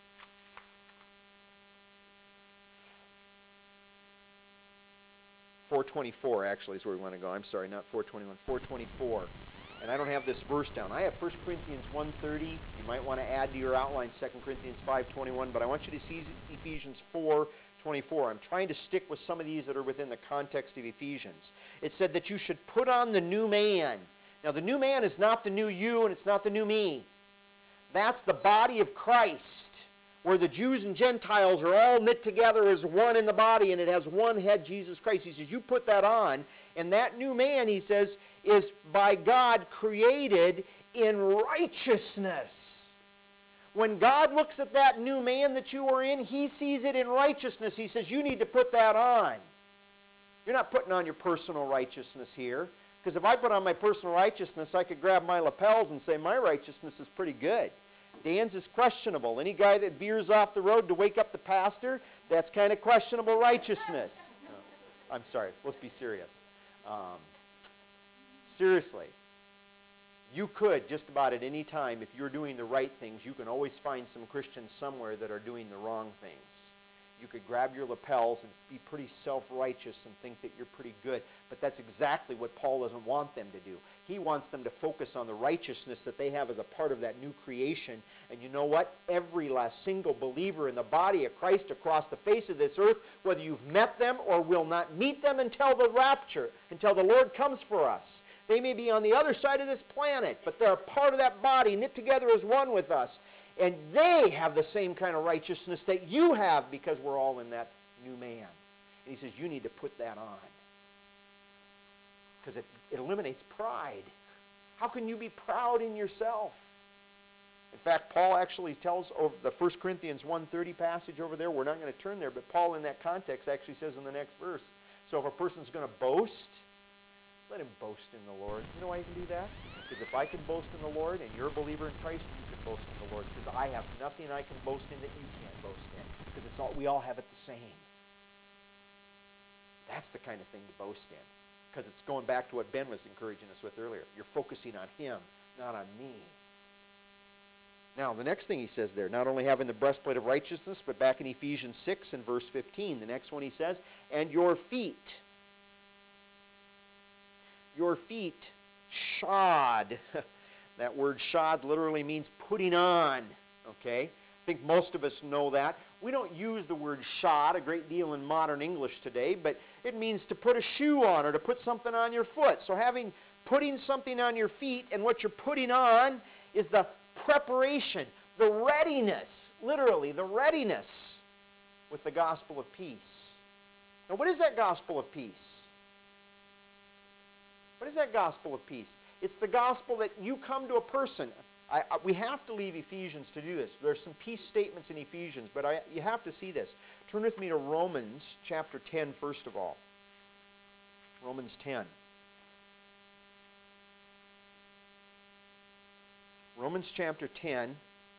four twenty-four actually is where we want to go. I'm sorry, not four twenty-one, four twenty-four. And I don't have this verse down. I have First Corinthians one thirty. You might want to add to your outline Second Corinthians five twenty-one, but I want you to see Ephesians four twenty-four. I'm trying to stick with some of these that are within the context of Ephesians. It said that you should put on the new man. Now, the new man is not the new you and it's not the new me. That's the body of Christ, where the Jews and Gentiles are all knit together as one in the body, and it has one head, Jesus Christ. He says, you put that on, and that new man, he says, is by God created in righteousness. When God looks at that new man that you are in, he sees it in righteousness. He says, you need to put that on. You're not putting on your personal righteousness here, because if I put on my personal righteousness, I could grab my lapels and say, my righteousness is pretty good. Dan's is questionable. Any guy that veers off the road to wake up the pastor, that's kind of questionable righteousness. No, I'm sorry. Let's be serious. Um, seriously, you could just about at any time, if you're doing the right things, you can always find some Christians somewhere that are doing the wrong things. You could grab your lapels and be pretty self-righteous and think that you're pretty good. But that's exactly what Paul doesn't want them to do. He wants them to focus on the righteousness that they have as a part of that new creation. And you know what? Every last single believer in the body of Christ across the face of this earth, whether you've met them or will not meet them until the rapture, until the Lord comes for us. They may be on the other side of this planet, but they're a part of that body, knit together as one with us. And they have the same kind of righteousness that you have, because we're all in that new man. And he says, you need to put that on. Because it, it eliminates pride. How can you be proud in yourself? In fact, Paul actually tells over the First Corinthians one thirty passage over there, we're not going to turn there, but Paul in that context actually says in the next verse, so if a person's going to boast, let him boast in the Lord. You know why you can do that? Because if I can boast in the Lord and you're a believer in Christ, you can boast in the Lord. Because I have nothing I can boast in that you can't boast in. Because it's all we all have it the same. That's the kind of thing to boast in. Because it's going back to what Ben was encouraging us with earlier. You're focusing on him, not on me. Now, the next thing he says there, not only having the breastplate of righteousness, but back in Ephesians six and verse fifteen, the next one he says, and your feet. Your feet shod. That word shod literally means putting on. Okay? I think most of us know that. We don't use the word shod a great deal in modern English today, but it means to put a shoe on or to put something on your foot. So having, putting something on your feet, and what you're putting on is the preparation, the readiness, literally the readiness with the gospel of peace. Now what is that gospel of peace? What is that gospel of peace? It's the gospel that you come to a person. I, I, we have to leave Ephesians to do this. There's some peace statements in Ephesians, but I, you have to see this. Turn with me to Romans chapter ten, first of all. Romans ten. Romans chapter ten.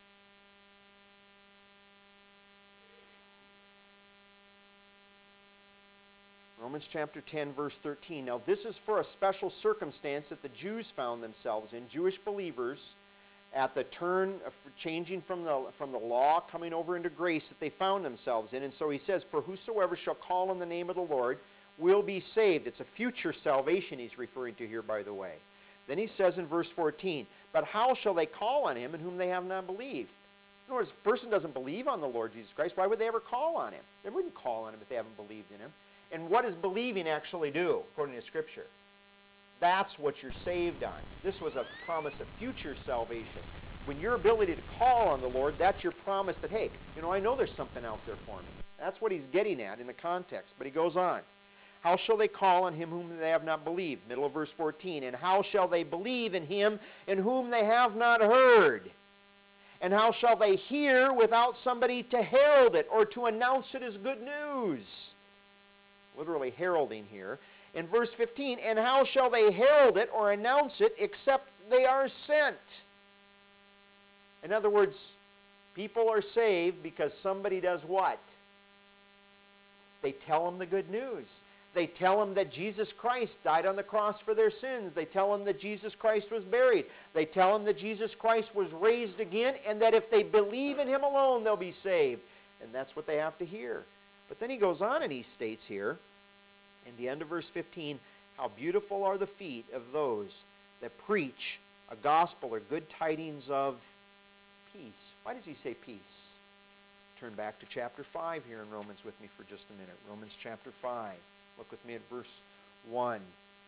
Romans chapter ten, verse thirteen. Now this is for a special circumstance that the Jews found themselves in, Jewish believers, at the turn of changing from the, from the law, coming over into grace that they found themselves in. And so he says, for whosoever shall call on the name of the Lord will be saved. It's a future salvation he's referring to here, by the way. Then he says in verse fourteen, but how shall they call on him in whom they have not believed? In other words, if a person doesn't believe on the Lord Jesus Christ, why would they ever call on him? They wouldn't call on him if they haven't believed in him. And what does believing actually do, according to Scripture? That's what you're saved on. This was a promise of future salvation. When your ability to call on the Lord, that's your promise that, hey, you know, I know there's something out there for me. That's what he's getting at in the context. But he goes on. How shall they call on him whom they have not believed? Middle of verse fourteen. And how shall they believe in him in whom they have not heard? And how shall they hear without somebody to herald it or to announce it as good news? Literally heralding here. In verse fifteen, and how shall they herald it or announce it except they are sent? In other words, people are saved because somebody does what? They tell them the good news. They tell them that Jesus Christ died on the cross for their sins. They tell them that Jesus Christ was buried. They tell them that Jesus Christ was raised again, and that if they believe in him alone, they'll be saved. And that's what they have to hear. But then he goes on and he states here, in the end of verse fifteen, how beautiful are the feet of those that preach a gospel or good tidings of peace. Why does he say peace? Turn back to chapter five here in Romans with me for just a minute. Romans chapter five. Look with me at verse one.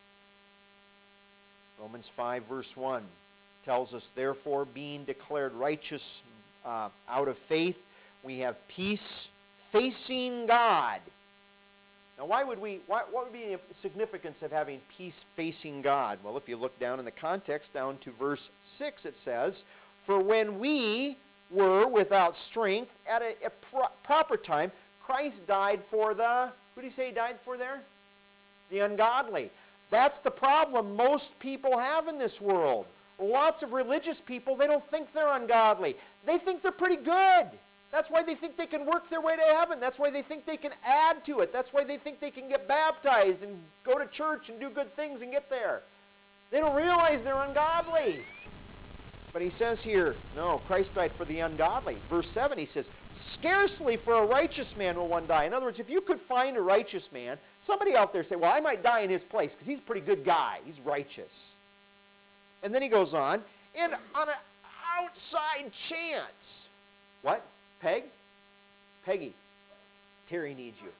Romans five verse one tells us, therefore, being declared righteous uh, out of faith, we have peace facing God. Now, why would we, why, what would be the significance of having peace facing God? Well, if you look down in the context, down to verse six, it says, for when we were without strength at a, a pro proper time, Christ died for the, who did he say he died for there? The ungodly. That's the problem most people have in this world. Lots of religious people, they don't think they're ungodly. They think they're pretty good. That's why they think they can work their way to heaven. That's why they think they can add to it. That's why they think they can get baptized and go to church and do good things and get there. They don't realize they're ungodly. But he says here, no, Christ died for the ungodly. Verse seven, he says, scarcely for a righteous man will one die. In other words, if you could find a righteous man, somebody out there say, well, I might die in his place because he's a pretty good guy. He's righteous. And then he goes on, and on an outside chance, what? Peg? Peggy, Terry needs you.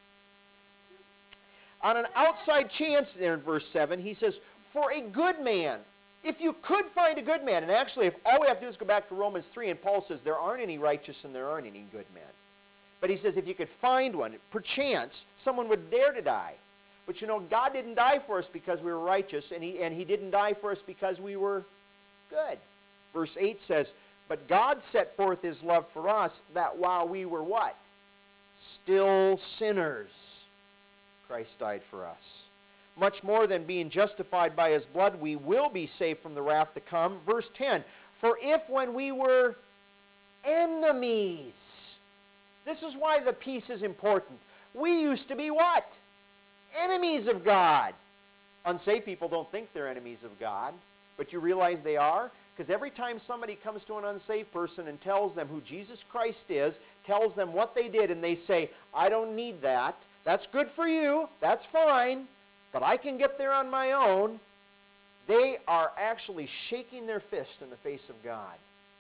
On an outside chance there in verse seven, he says, for a good man, if you could find a good man, and actually if all we have to do is go back to Romans three, and Paul says there aren't any righteous and there aren't any good men. But he says if you could find one, perchance someone would dare to die. But you know, God didn't die for us because we were righteous, and he, and he didn't die for us because we were good. Verse eight says, But God set forth his love for us, that while we were what? Still sinners, Christ died for us. Much more than being justified by his blood, we will be saved from the wrath to come. Verse ten, for if when we were enemies, this is why the peace is important. We used to be what? Enemies of God. Unsaved people don't think they're enemies of God, but you realize they are? Because every time somebody comes to an unsaved person and tells them who Jesus Christ is, tells them what they did, and they say, I don't need that. That's good for you. That's fine. But I can get there on my own. They are actually shaking their fist in the face of God.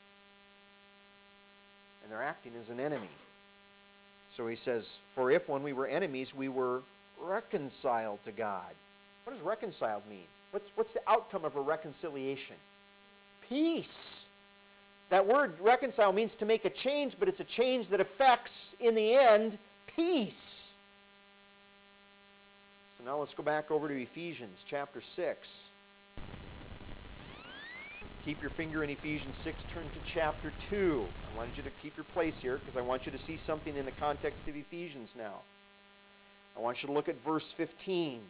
And they're acting as an enemy. So he says, for if when we were enemies, we were reconciled to God. What does reconciled mean? What's, what's the outcome of a reconciliation? Peace. That word reconcile means to make a change, but it's a change that affects, in the end, peace. So now let's go back over to Ephesians chapter six. Keep your finger in Ephesians six, turn to chapter two. I wanted you to keep your place here because I want you to see something in the context of Ephesians now. I want you to look at verse fifteen.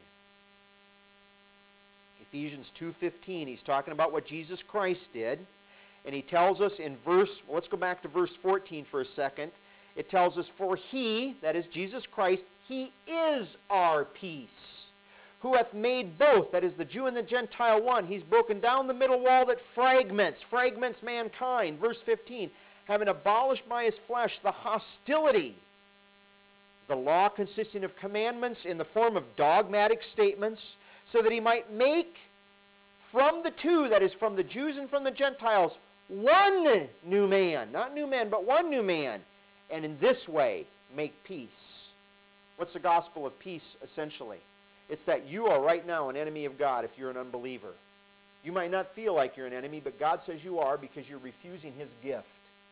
Ephesians two fifteen, he's talking about what Jesus Christ did. And he tells us in verse, well, let's go back to verse fourteen for a second. It tells us, for he, that is Jesus Christ, he is our peace, who hath made both, that is the Jew and the Gentile one. He's broken down the middle wall that fragments, fragments mankind. Verse fifteen, having abolished by his flesh the hostility, the law consisting of commandments in the form of dogmatic statements, so that he might make from the two, that is from the Jews and from the Gentiles, one new man. Not new man, but one new man. And in this way, make peace. What's the gospel of peace, essentially? It's that you are right now an enemy of God if you're an unbeliever. You might not feel like you're an enemy, but God says you are because you're refusing his gift.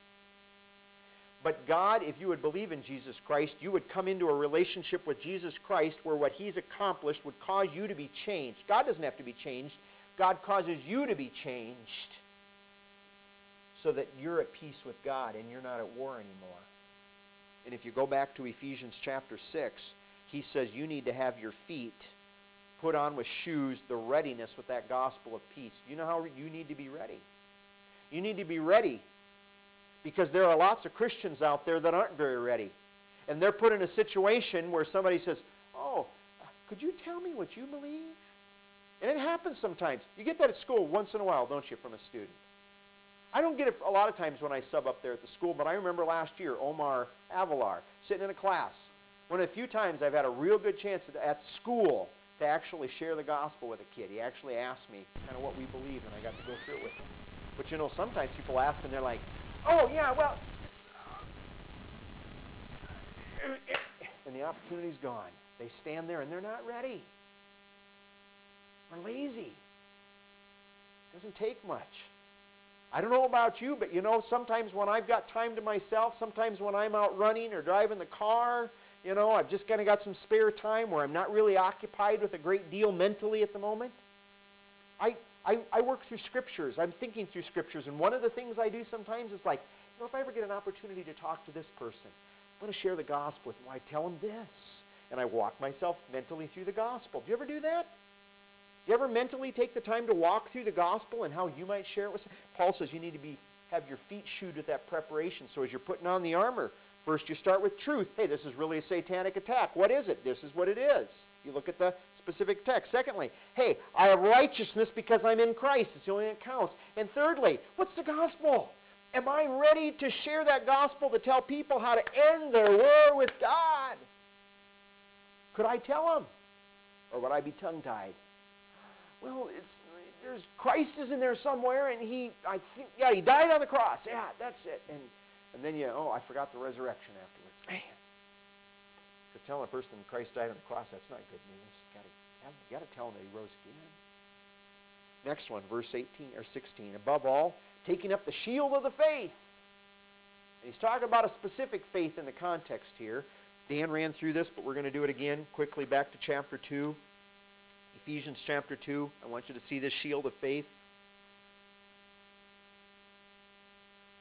But God, if you would believe in Jesus Christ, you would come into a relationship with Jesus Christ where what he's accomplished would cause you to be changed. God doesn't have to be changed. God causes you to be changed so that you're at peace with God and you're not at war anymore. And if you go back to Ephesians chapter six, he says you need to have your feet put on with shoes, the readiness with that gospel of peace. You know how you need to be ready? You need to be ready because there are lots of Christians out there that aren't very ready. And they're put in a situation where somebody says, oh, could you tell me what you believe? And it happens sometimes. You get that at school once in a while, don't you, from a student? I don't get it a lot of times when I sub up there at the school, but I remember last year, Omar Avalar, sitting in a class. One of the few times I've had a real good chance at, at school to actually share the gospel with a kid. He actually asked me kind of what we believe, and I got to go through it with him. But you know, sometimes people ask and they're like, oh, yeah, well, and the opportunity's gone. They stand there and they're not ready. We're lazy. It doesn't take much. I don't know about you, but you know, sometimes when I've got time to myself, sometimes when I'm out running or driving the car, you know, I've just kind of got some spare time where I'm not really occupied with a great deal mentally at the moment. I, I, I work through scriptures. I'm thinking through scriptures. And one of the things I do sometimes is like, you know, if I ever get an opportunity to talk to this person, I'm going to share the gospel with them. I tell them this. And I walk myself mentally through the gospel. Do you ever do that? Do you ever mentally take the time to walk through the gospel and how you might share it with someone? Paul says you need to be have your feet shoed with that preparation. So as you're putting on the armor, first you start with truth. Hey, this is really a satanic attack. What is it? This is what it is. You look at the specific text. Secondly, hey, I have righteousness because I'm in Christ. It's the only thing that counts. And thirdly, what's the gospel? Am I ready to share that gospel to tell people how to end their war with God? Could I tell them? Or would I be tongue-tied? Well, it's there's Christ is in there somewhere, and he, I think, yeah, he died on the cross. Yeah, that's it. And and then you, oh, I forgot the resurrection afterwards. Man, because telling a person Christ died on the cross, that's not good news. You gotta, you gotta tell them that he rose again. Next one, verse eighteen or sixteen. Above all, taking up the shield of the faith. And he's talking about a specific faith in the context here. Dan ran through this, but we're going to do it again quickly. Back to chapter two. Ephesians chapter two, I want you to see this shield of faith.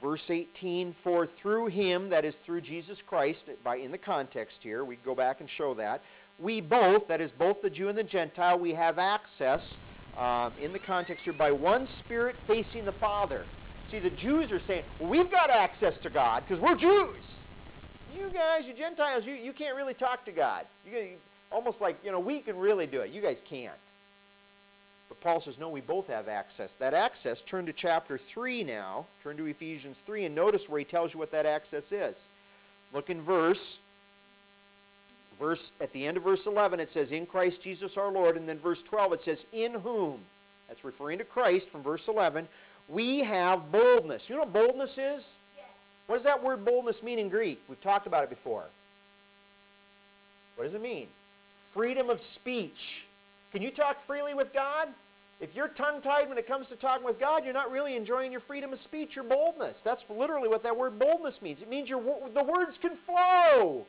verse eighteen, for through him, that is through Jesus Christ, by in the context here, we go back and show that, we both, that is both the Jew and the Gentile, we have access, um, in the context here, by one Spirit facing the Father. See, the Jews are saying, well, we've got access to God because we're Jews. You guys, you Gentiles, you, you can't really talk to God. You, you almost like, you know, we can really do it. You guys can't. But Paul says, no, we both have access. That access, turn to chapter three now. Turn to Ephesians three and notice where he tells you what that access is. Look in verse, verse at the end of verse eleven, it says, in Christ Jesus our Lord. And then verse twelve, it says, in whom. That's referring to Christ from verse eleven. We have boldness. You know what boldness is? Yes. What does that word boldness mean in Greek? We've talked about it before. What does it mean? Freedom of speech. Can you talk freely with God? If you're tongue-tied when it comes to talking with God, you're not really enjoying your freedom of speech, your boldness. That's literally what that word boldness means. It means your, the words can flow.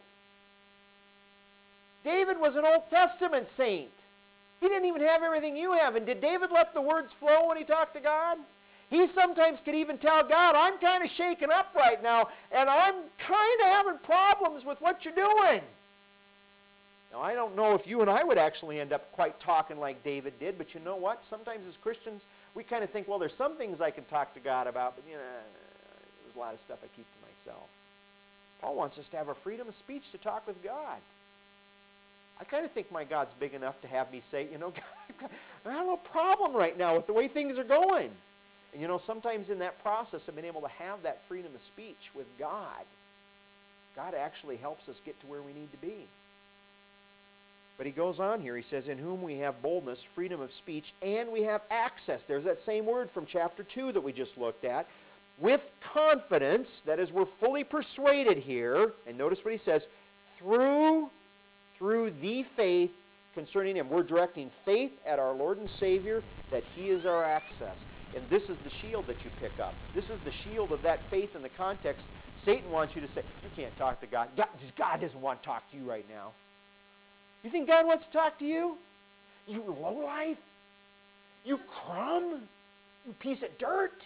David was an Old Testament saint. He didn't even have everything you have. And did David let the words flow when he talked to God? He sometimes could even tell God, I'm kind of shaken up right now, and I'm kind of having problems with what you're doing. Now, I don't know if you and I would actually end up quite talking like David did, but you know what? Sometimes as Christians, we kind of think, well, there's some things I can talk to God about, but, you know, there's a lot of stuff I keep to myself. Paul wants us to have a freedom of speech to talk with God. I kind of think my God's big enough to have me say, you know, God, I have a little problem right now with the way things are going. And, you know, sometimes in that process of being able to have that freedom of speech with God, God actually helps us get to where we need to be. But he goes on here, he says, in whom we have boldness, freedom of speech, and we have access. There's that same word from chapter two that we just looked at. With confidence, that is, we're fully persuaded here, and notice what he says, through, through the faith concerning him. We're directing faith at our Lord and Savior, that he is our access. And this is the shield that you pick up. This is the shield of that faith in the context. Satan wants you to say, you can't talk to God. God, God doesn't want to talk to you right now. You think God wants to talk to you? You lowlife? You crumb? You piece of dirt?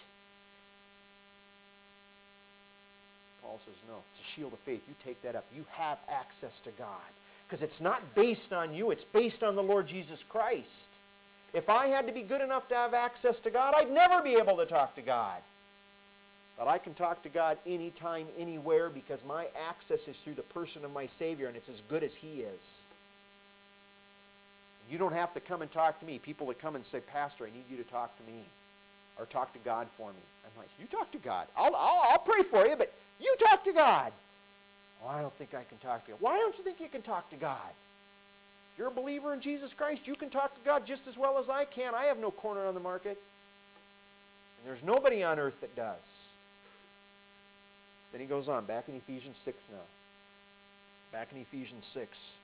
Paul says, no, it's a shield of faith. You take that up. You have access to God. Because it's not based on you. It's based on the Lord Jesus Christ. If I had to be good enough to have access to God, I'd never be able to talk to God. But I can talk to God anytime, anywhere, because my access is through the person of my Savior, and it's as good as he is. You don't have to come and talk to me. People that come and say, Pastor, I need you to talk to me, or talk to God for me. I'm like, you talk to God. I'll, I'll, I'll pray for you, but you talk to God. Oh, I don't think I can talk to God. Why don't you think you can talk to God? If you're a believer in Jesus Christ, you can talk to God just as well as I can. I have no corner on the market. And there's nobody on earth that does. Then he goes on, back in Ephesians six now. Back in Ephesians six.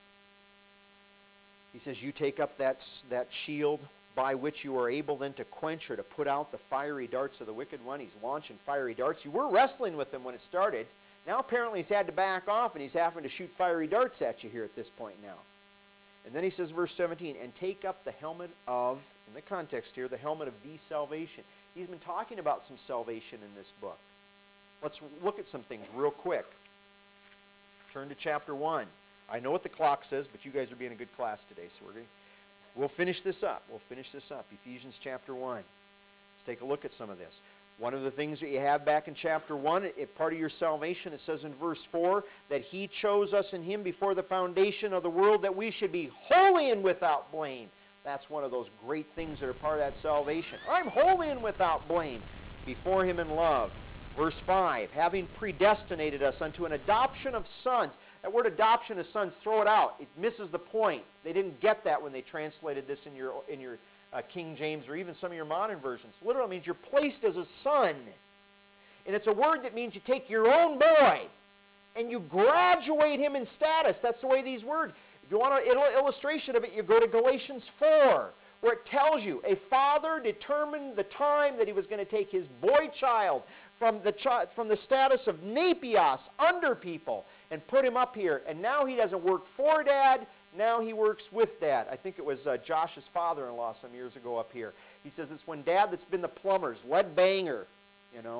He says, you take up that, that shield by which you are able then to quench or to put out the fiery darts of the wicked one. He's launching fiery darts. You were wrestling with him when it started. Now apparently he's had to back off and he's having to shoot fiery darts at you here at this point now. And then he says, verse seventeen, and take up the helmet of, in the context here, the helmet of the salvation. He's been talking about some salvation in this book. Let's look at some things real quick. Turn to chapter one. I know what the clock says, but you guys are being a good class today, so we're going we'll finish this up. We'll finish this up. Ephesians chapter one. Let's take a look at some of this. One of the things that you have back in chapter one, if part of your salvation, it says in verse four, that he chose us in him before the foundation of the world, that we should be holy and without blame. That's one of those great things that are part of that salvation. I'm holy and without blame before him in love. Verse five, having predestinated us unto an adoption of sons. That word adoption of sons, throw it out. It misses the point. They didn't get that when they translated this in your, in your uh, King James or even some of your modern versions. Literally means you're placed as a son. And it's a word that means you take your own boy and you graduate him in status. That's the way these words. If you want an illustration of it, you go to Galatians four, where it tells you a father determined the time that he was going to take his boy child from the, chi from the status of nepios, under people, and put him up here. And now he doesn't work for dad, now he works with dad. I think it was uh, Josh's father-in-law some years ago up here. He says it's when dad that's been the plumber's lead banger, you know.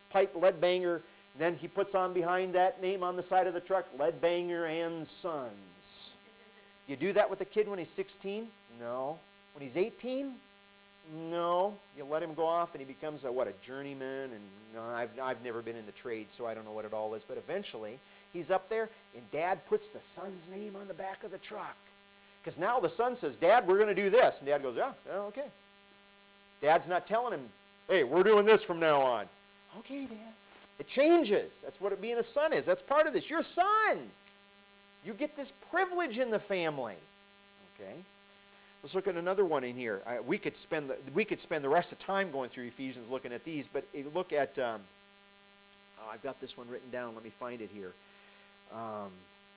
pipe Leadbanger. Then he puts on behind that name on the side of the truck, Leadbanger and Sons. You do that with a kid when he's sixteen? No. When he's eighteen? No. You let him go off and he becomes a, what, a journeyman? And no, I've, I've never been in the trade, so I don't know what it all is. But eventually, he's up there, and Dad puts the son's name on the back of the truck. Because now the son says, Dad, we're going to do this. And Dad goes, yeah, yeah, okay. Dad's not telling him, hey, we're doing this from now on. Okay, Dad. It changes. That's what it being a son is. That's part of this. You're a son. You get this privilege in the family. Okay? Let's look at another one in here. I, we could spend the, we could spend the rest of the time going through Ephesians looking at these, but look at, um, oh, I've got this one written down. Let me find it here. Um,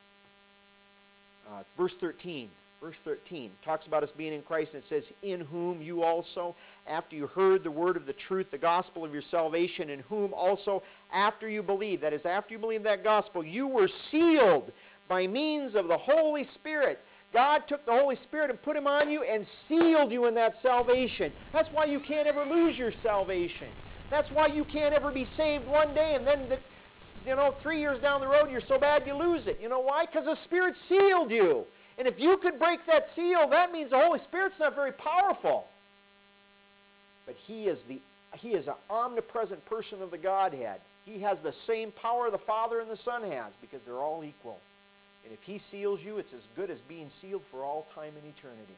uh, verse thirteen. Verse thirteen talks about us being in Christ, and it says, in whom you also, after you heard the word of the truth, the gospel of your salvation, in whom also, after you believed, that is, after you believed that gospel, you were sealed by means of the Holy Spirit. God took the Holy Spirit and put him on you and sealed you in that salvation. That's why you can't ever lose your salvation. That's why you can't ever be saved one day and then, the, you know, three years down the road, you're so bad you lose it. You know why? Because the Spirit sealed you. And if you could break that seal, that means the Holy Spirit's not very powerful. But he is the he is an omnipresent person of the Godhead. He has the same power the Father and the Son has, because they're all equal. And if he seals you, it's as good as being sealed for all time and eternity.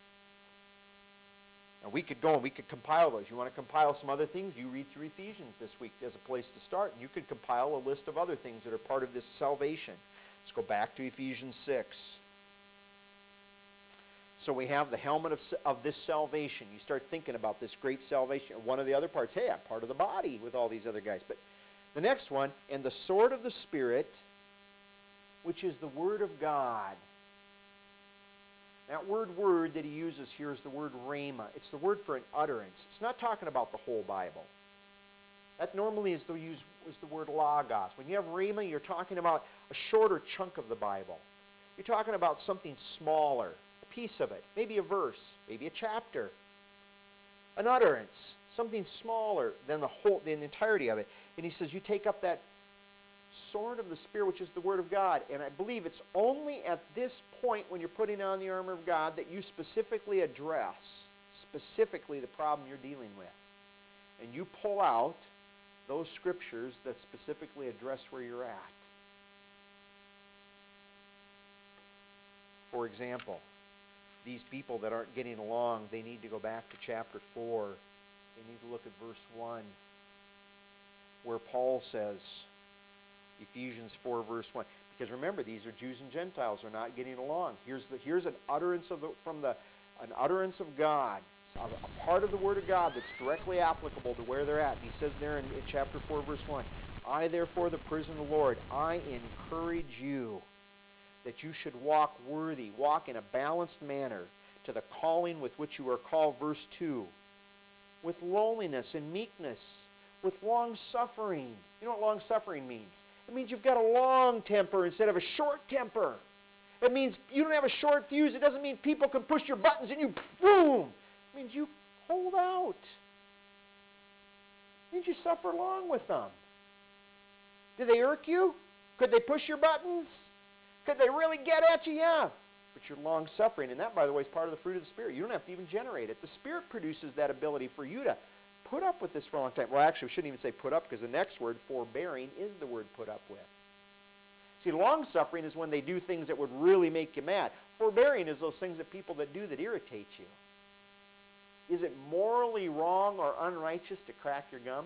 Now we could go and we could compile those. You want to compile some other things? You read through Ephesians this week as a place to start. And you could compile a list of other things that are part of this salvation. Let's go back to Ephesians six. So we have the helmet of, of this salvation. You start thinking about this great salvation. One of the other parts, hey, I'm part of the body with all these other guys. But the next one, and the sword of the Spirit, which is the word of God. That word word that he uses here is the word rhema. It's the word for an utterance. It's not talking about the whole Bible. That normally is the, use, is the word logos. When you have rhema, you're talking about a shorter chunk of the Bible. You're talking about something smaller. Piece of it, maybe a verse, maybe a chapter, an utterance, something smaller than the whole, the entirety of it. And he says, you take up that sword of the Spirit, which is the Word of God. And I believe it's only at this point when you're putting on the armor of God that you specifically address, specifically the problem you're dealing with. And you pull out those scriptures that specifically address where you're at. For example, these people that aren't getting along, they need to go back to chapter four. They need to look at verse one, where Paul says, Ephesians four, verse one. Because remember, these are Jews and Gentiles are not getting along. Here's the here's an utterance of the, from the an utterance of God, a, a part of the Word of God that's directly applicable to where they're at. And he says there in, in chapter four, verse one, I therefore, the prisoner of the Lord, I encourage you that you should walk worthy, walk in a balanced manner to the calling with which you are called, verse two, with lowliness and meekness, with long suffering. You know what long suffering means? It means you've got a long temper instead of a short temper. It means you don't have a short fuse. It doesn't mean people can push your buttons and you boom. It means you hold out. It means you suffer long with them. Do they irk you? Could they push your buttons? Could they really get at you? Yeah. But you're long-suffering. And that, by the way, is part of the fruit of the Spirit. You don't have to even generate it. The Spirit produces that ability for you to put up with this for a long time. Well, actually, we shouldn't even say put up, because the next word, forbearing, is the word put up with. See, long-suffering is when they do things that would really make you mad. Forbearing is those things that people that do that irritate you. Is it morally wrong or unrighteous to crack your gum?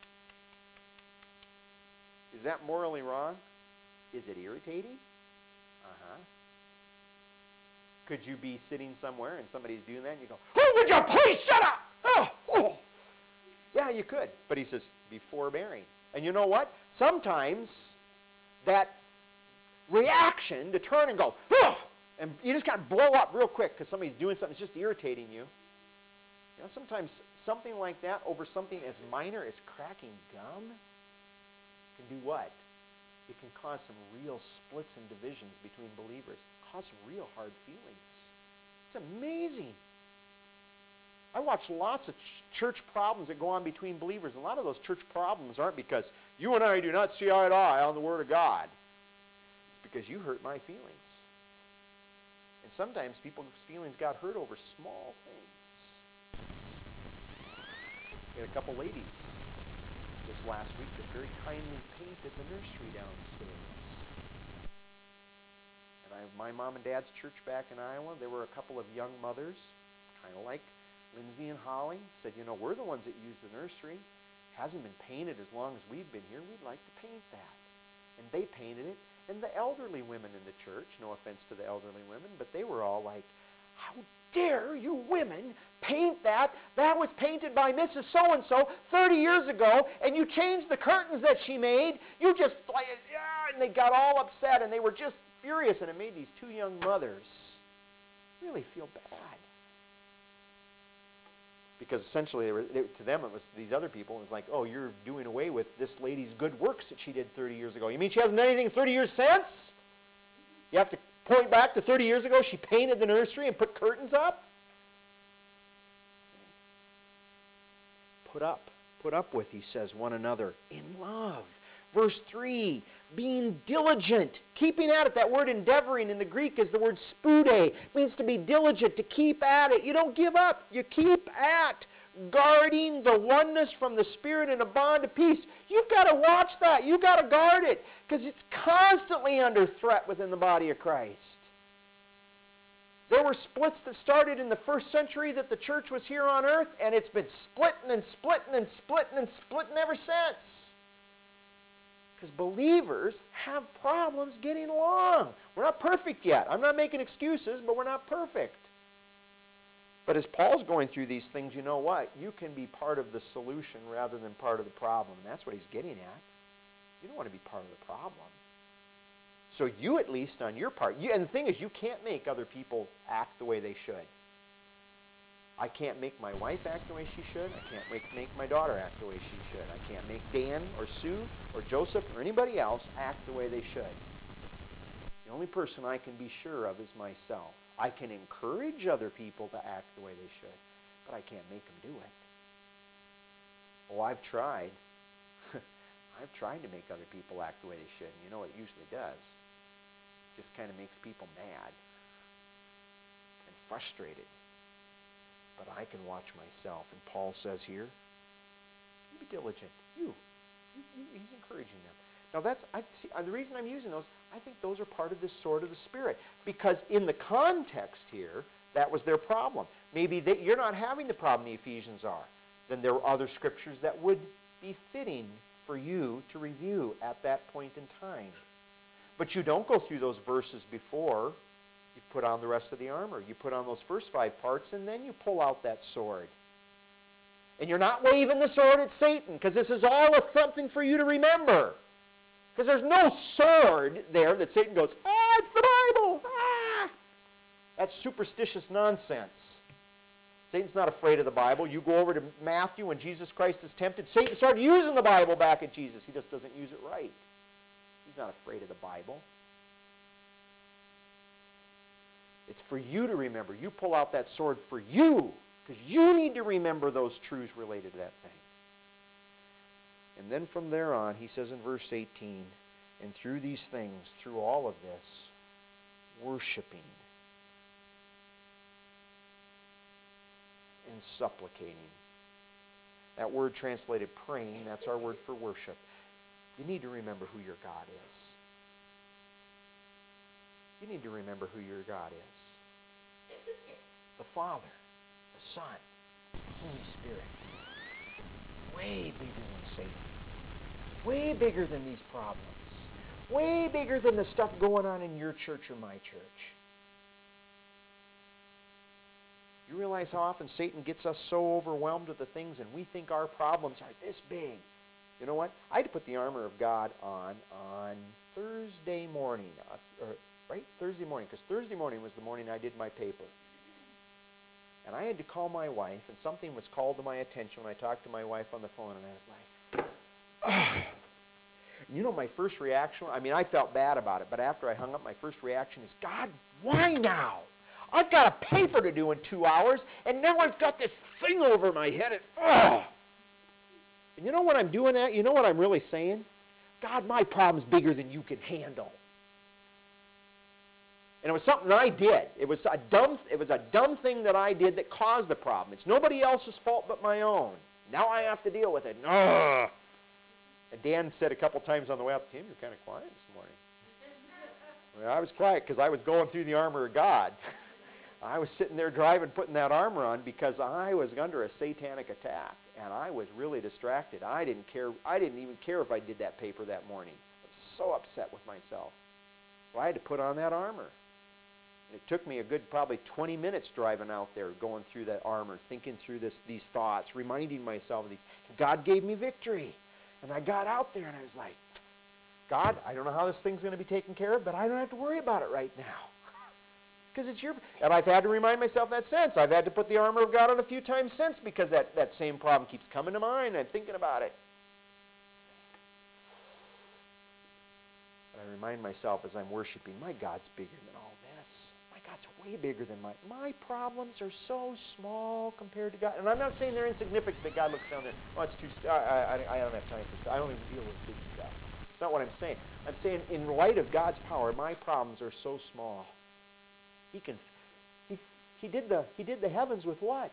Is that morally wrong? Is it irritating? Uh-huh. Could you be sitting somewhere and somebody's doing that and you go, oh, would you please shut up? Oh, oh. Yeah, you could. But he says, be forbearing. And you know what? Sometimes that reaction to turn and go, oh, and you just kind of blow up real quick because somebody's doing something that's just irritating you. You know, sometimes something like that over something as minor as cracking gum can do what? It can cause some real splits and divisions between believers. Cause some real hard feelings. It's amazing. I, watch lots of ch- church problems that go on between believers. A lot of those church problems aren't because you and I do not see eye to eye on the Word of God. It's because you hurt my feelings. And sometimes people's feelings got hurt over small things. We had a couple ladies this last week that very kindly painted the nursery downstairs. And I, my mom and dad's church back in Iowa, there were a couple of young mothers, kind of like Lindsay and Holly, said, you know, we're the ones that use the nursery. It hasn't been painted as long as we've been here. We'd like to paint that. And they painted it. And the elderly women in the church, no offense to the elderly women, but they were all like, how dare you women paint that? That was painted by Missus So-and-so thirty years ago, and you changed the curtains that she made. You just, yeah, and they got all upset, and they were just furious, and it made these two young mothers really feel bad. Because essentially, they were, they, to them, it was these other people, it was like, oh, you're doing away with this lady's good works that she did thirty years ago. You mean she hasn't done anything thirty years since? You have to point back to thirty years ago, she painted the nursery and put curtains up? Put up, put up with, he says, one another in love. Verse three, being diligent, keeping at it. That word endeavoring in the Greek is the word spude. It means to be diligent, to keep at it. You don't give up. You keep at guarding the oneness from the Spirit in a bond of peace. You've got to watch that. You've got to guard it because it's constantly under threat within the body of Christ. There were splits that started in the first century that the church was here on earth, and it's been splitting and splitting and splitting and splitting ever since. Because believers have problems getting along. We're not perfect yet. I'm not making excuses, but we're not perfect. But as Paul's going through these things, you know what? You can be part of the solution rather than part of the problem. And that's what he's getting at. You don't want to be part of the problem. So you, at least on your part, you, and the thing is, you can't make other people act the way they should. I can't make my wife act the way she should. I can't make, make my daughter act the way she should. I can't make Dan or Sue or Joseph or anybody else act the way they should. The only person I can be sure of is myself. I can encourage other people to act the way they should, but I can't make them do it. Oh, I've tried. I've tried to make other people act the way they should, and you know what it usually does? It just kind of makes people mad and frustrated. But I can watch myself. And Paul says here, you be diligent. You. you, you he's encouraging them. Now that's, I see, the reason I'm using those, I think those are part of this sword of the Spirit. Because in the context here, that was their problem. Maybe they, you're not having the problem the Ephesians are. Then there are other scriptures that would be fitting for you to review at that point in time. But you don't go through those verses before you put on the rest of the armor. You put on those first five parts, and then you pull out that sword. And you're not waving the sword at Satan, because this is all a, something for you to remember. Because there's no sword there that Satan goes, ah, it's the Bible. Ah. That's superstitious nonsense. Satan's not afraid of the Bible. You go over to Matthew when Jesus Christ is tempted. Satan started using the Bible back at Jesus. He just doesn't use it right. He's not afraid of the Bible. It's for you to remember. You pull out that sword for you, because you need to remember those truths related to that thing. And then from there on, he says in verse eighteen, and through these things, through all of this, worshiping and supplicating. That word translated praying, that's our word for worship. You need to remember who your God is. You need to remember who your God is. The Father, the Son, the Holy Spirit. Way bigger than Satan. Way bigger than these problems. Way bigger than the stuff going on in your church or my church. You realize how often Satan gets us so overwhelmed with the things and we think our problems are this big. You know what? I had to put the armor of God on on Thursday morning. Uh, or, right? Thursday morning. Because Thursday morning was the morning I did my paper. And I had to call my wife, and something was called to my attention when I talked to my wife on the phone, and I was like, oh. You know, my first reaction, I mean, I felt bad about it, but after I hung up, my first reaction is, God, why now? I've got a paper to do in two hours, and now I've got this thing over my head. And, ugh. And you know what I'm doing that? You know what I'm really saying? God, my problem's bigger than you can handle. And it was something I did. It was a dumb, it was a dumb thing that I did that caused the problem. It's nobody else's fault but my own. Now I have to deal with it. Ugh. And Dan said a couple times on the way up, Tim, you're kind of quiet this morning. Well, I was quiet because I was going through the armor of God. I was sitting there driving, putting that armor on because I was under a satanic attack. And I was really distracted. I didn't care. I didn't even care if I did that paper that morning. I was so upset with myself. So I had to put on that armor. And it took me a good probably twenty minutes driving out there, going through that armor, thinking through this, these thoughts, reminding myself of these. God gave me victory. And I got out there and I was like, God, I don't know how this thing's going to be taken care of, but I don't have to worry about it right now. Because it's your, and I've had to remind myself that since. I've had to put the armor of God on a few times since because that, that same problem keeps coming to mind and I'm thinking about it. But I remind myself as I'm worshiping, my God's bigger than all this. My God's way bigger than my, my problems are so small compared to God. And I'm not saying they're insignificant that God looks down there. Oh, it's too, I, I, I don't have time for stuff. I don't even deal with big stuff. That's not what I'm saying. I'm saying in light of God's power, my problems are so small. He can, he, he did the, he did the heavens with what?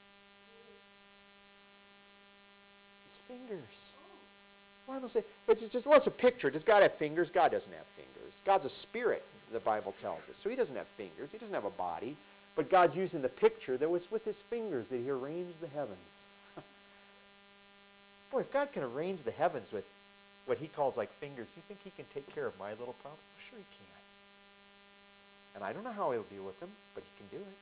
His fingers. Well, I don't say, it's just, well, it's a picture. Does God have fingers? God doesn't have fingers. God's a spirit, the Bible tells us. So he doesn't have fingers. He doesn't have a body. But God's using the picture that was with his fingers that he arranged the heavens. Boy, if God can arrange the heavens with what he calls like fingers, do you think he can take care of my little problems? Well, sure he can. And I don't know how he'll deal with them, but he can do it.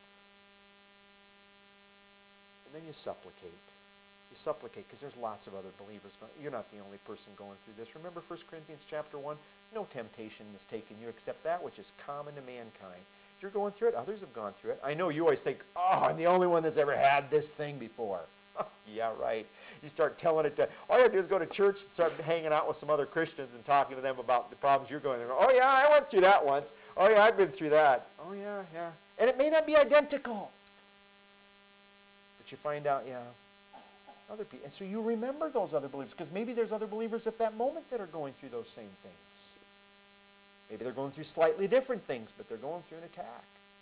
And then you supplicate. You supplicate because there's lots of other believers going. You're not the only person going through this. Remember First Corinthians chapter one? No temptation has taken you except that which is common to mankind. If you're going through it, others have gone through it. I know you always think, oh, I'm the only one that's ever had this thing before. Yeah, right. You start telling it to, all you have to do is go to church and start hanging out with some other Christians and talking to them about the problems you're going through. Oh, yeah, I went through that once. Oh, yeah, I've been through that. Oh, yeah, yeah. And it may not be identical. But you find out, yeah, other people. And so you remember those other believers because maybe there's other believers at that moment that are going through those same things. Maybe they're going through slightly different things, but they're going through an attack.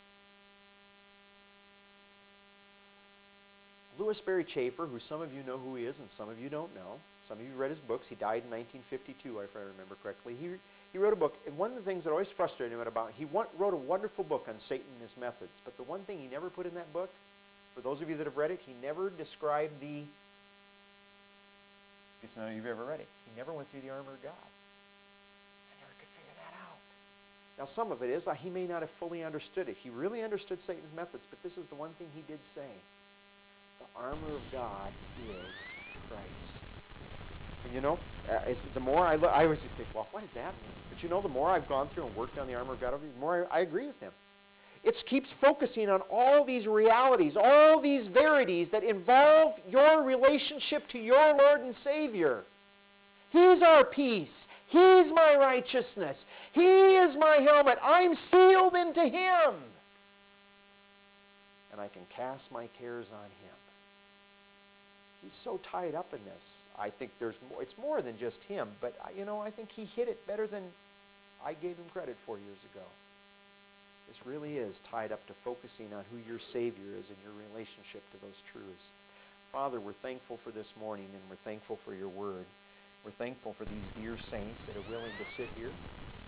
Louis Berry Chafer, who some of you know who he is and some of you don't know. Some of you read his books. He died in nineteen fifty-two, if I remember correctly. He, he wrote a book, and one of the things that always frustrated him about, he wrote a wonderful book on Satan and his methods, but the one thing he never put in that book, for those of you that have read it, he never described the, it's none of you have ever read it, he never went through the armor of God. I never could figure that out. Now some of it is, uh, he may not have fully understood it. He really understood Satan's methods, but this is the one thing he did say. The armor of God is Christ. And you know, uh, as, the more I look, I always just think, well, what does that mean? But you know, the more I've gone through and worked on the armor of God, the more I, I agree with him. It keeps focusing on all these realities, all these verities that involve your relationship to your Lord and Savior. He's our peace. He's my righteousness. He is my helmet. I'm sealed into him. And I can cast my cares on him. He's so tied up in this. I think there's more. It's more than just him, but you know, I think he hit it better than I gave him credit for years ago. This really is tied up to focusing on who your Savior is and your relationship to those truths. Father, we're thankful for this morning, and we're thankful for your word. We're thankful for these dear saints that are willing to sit here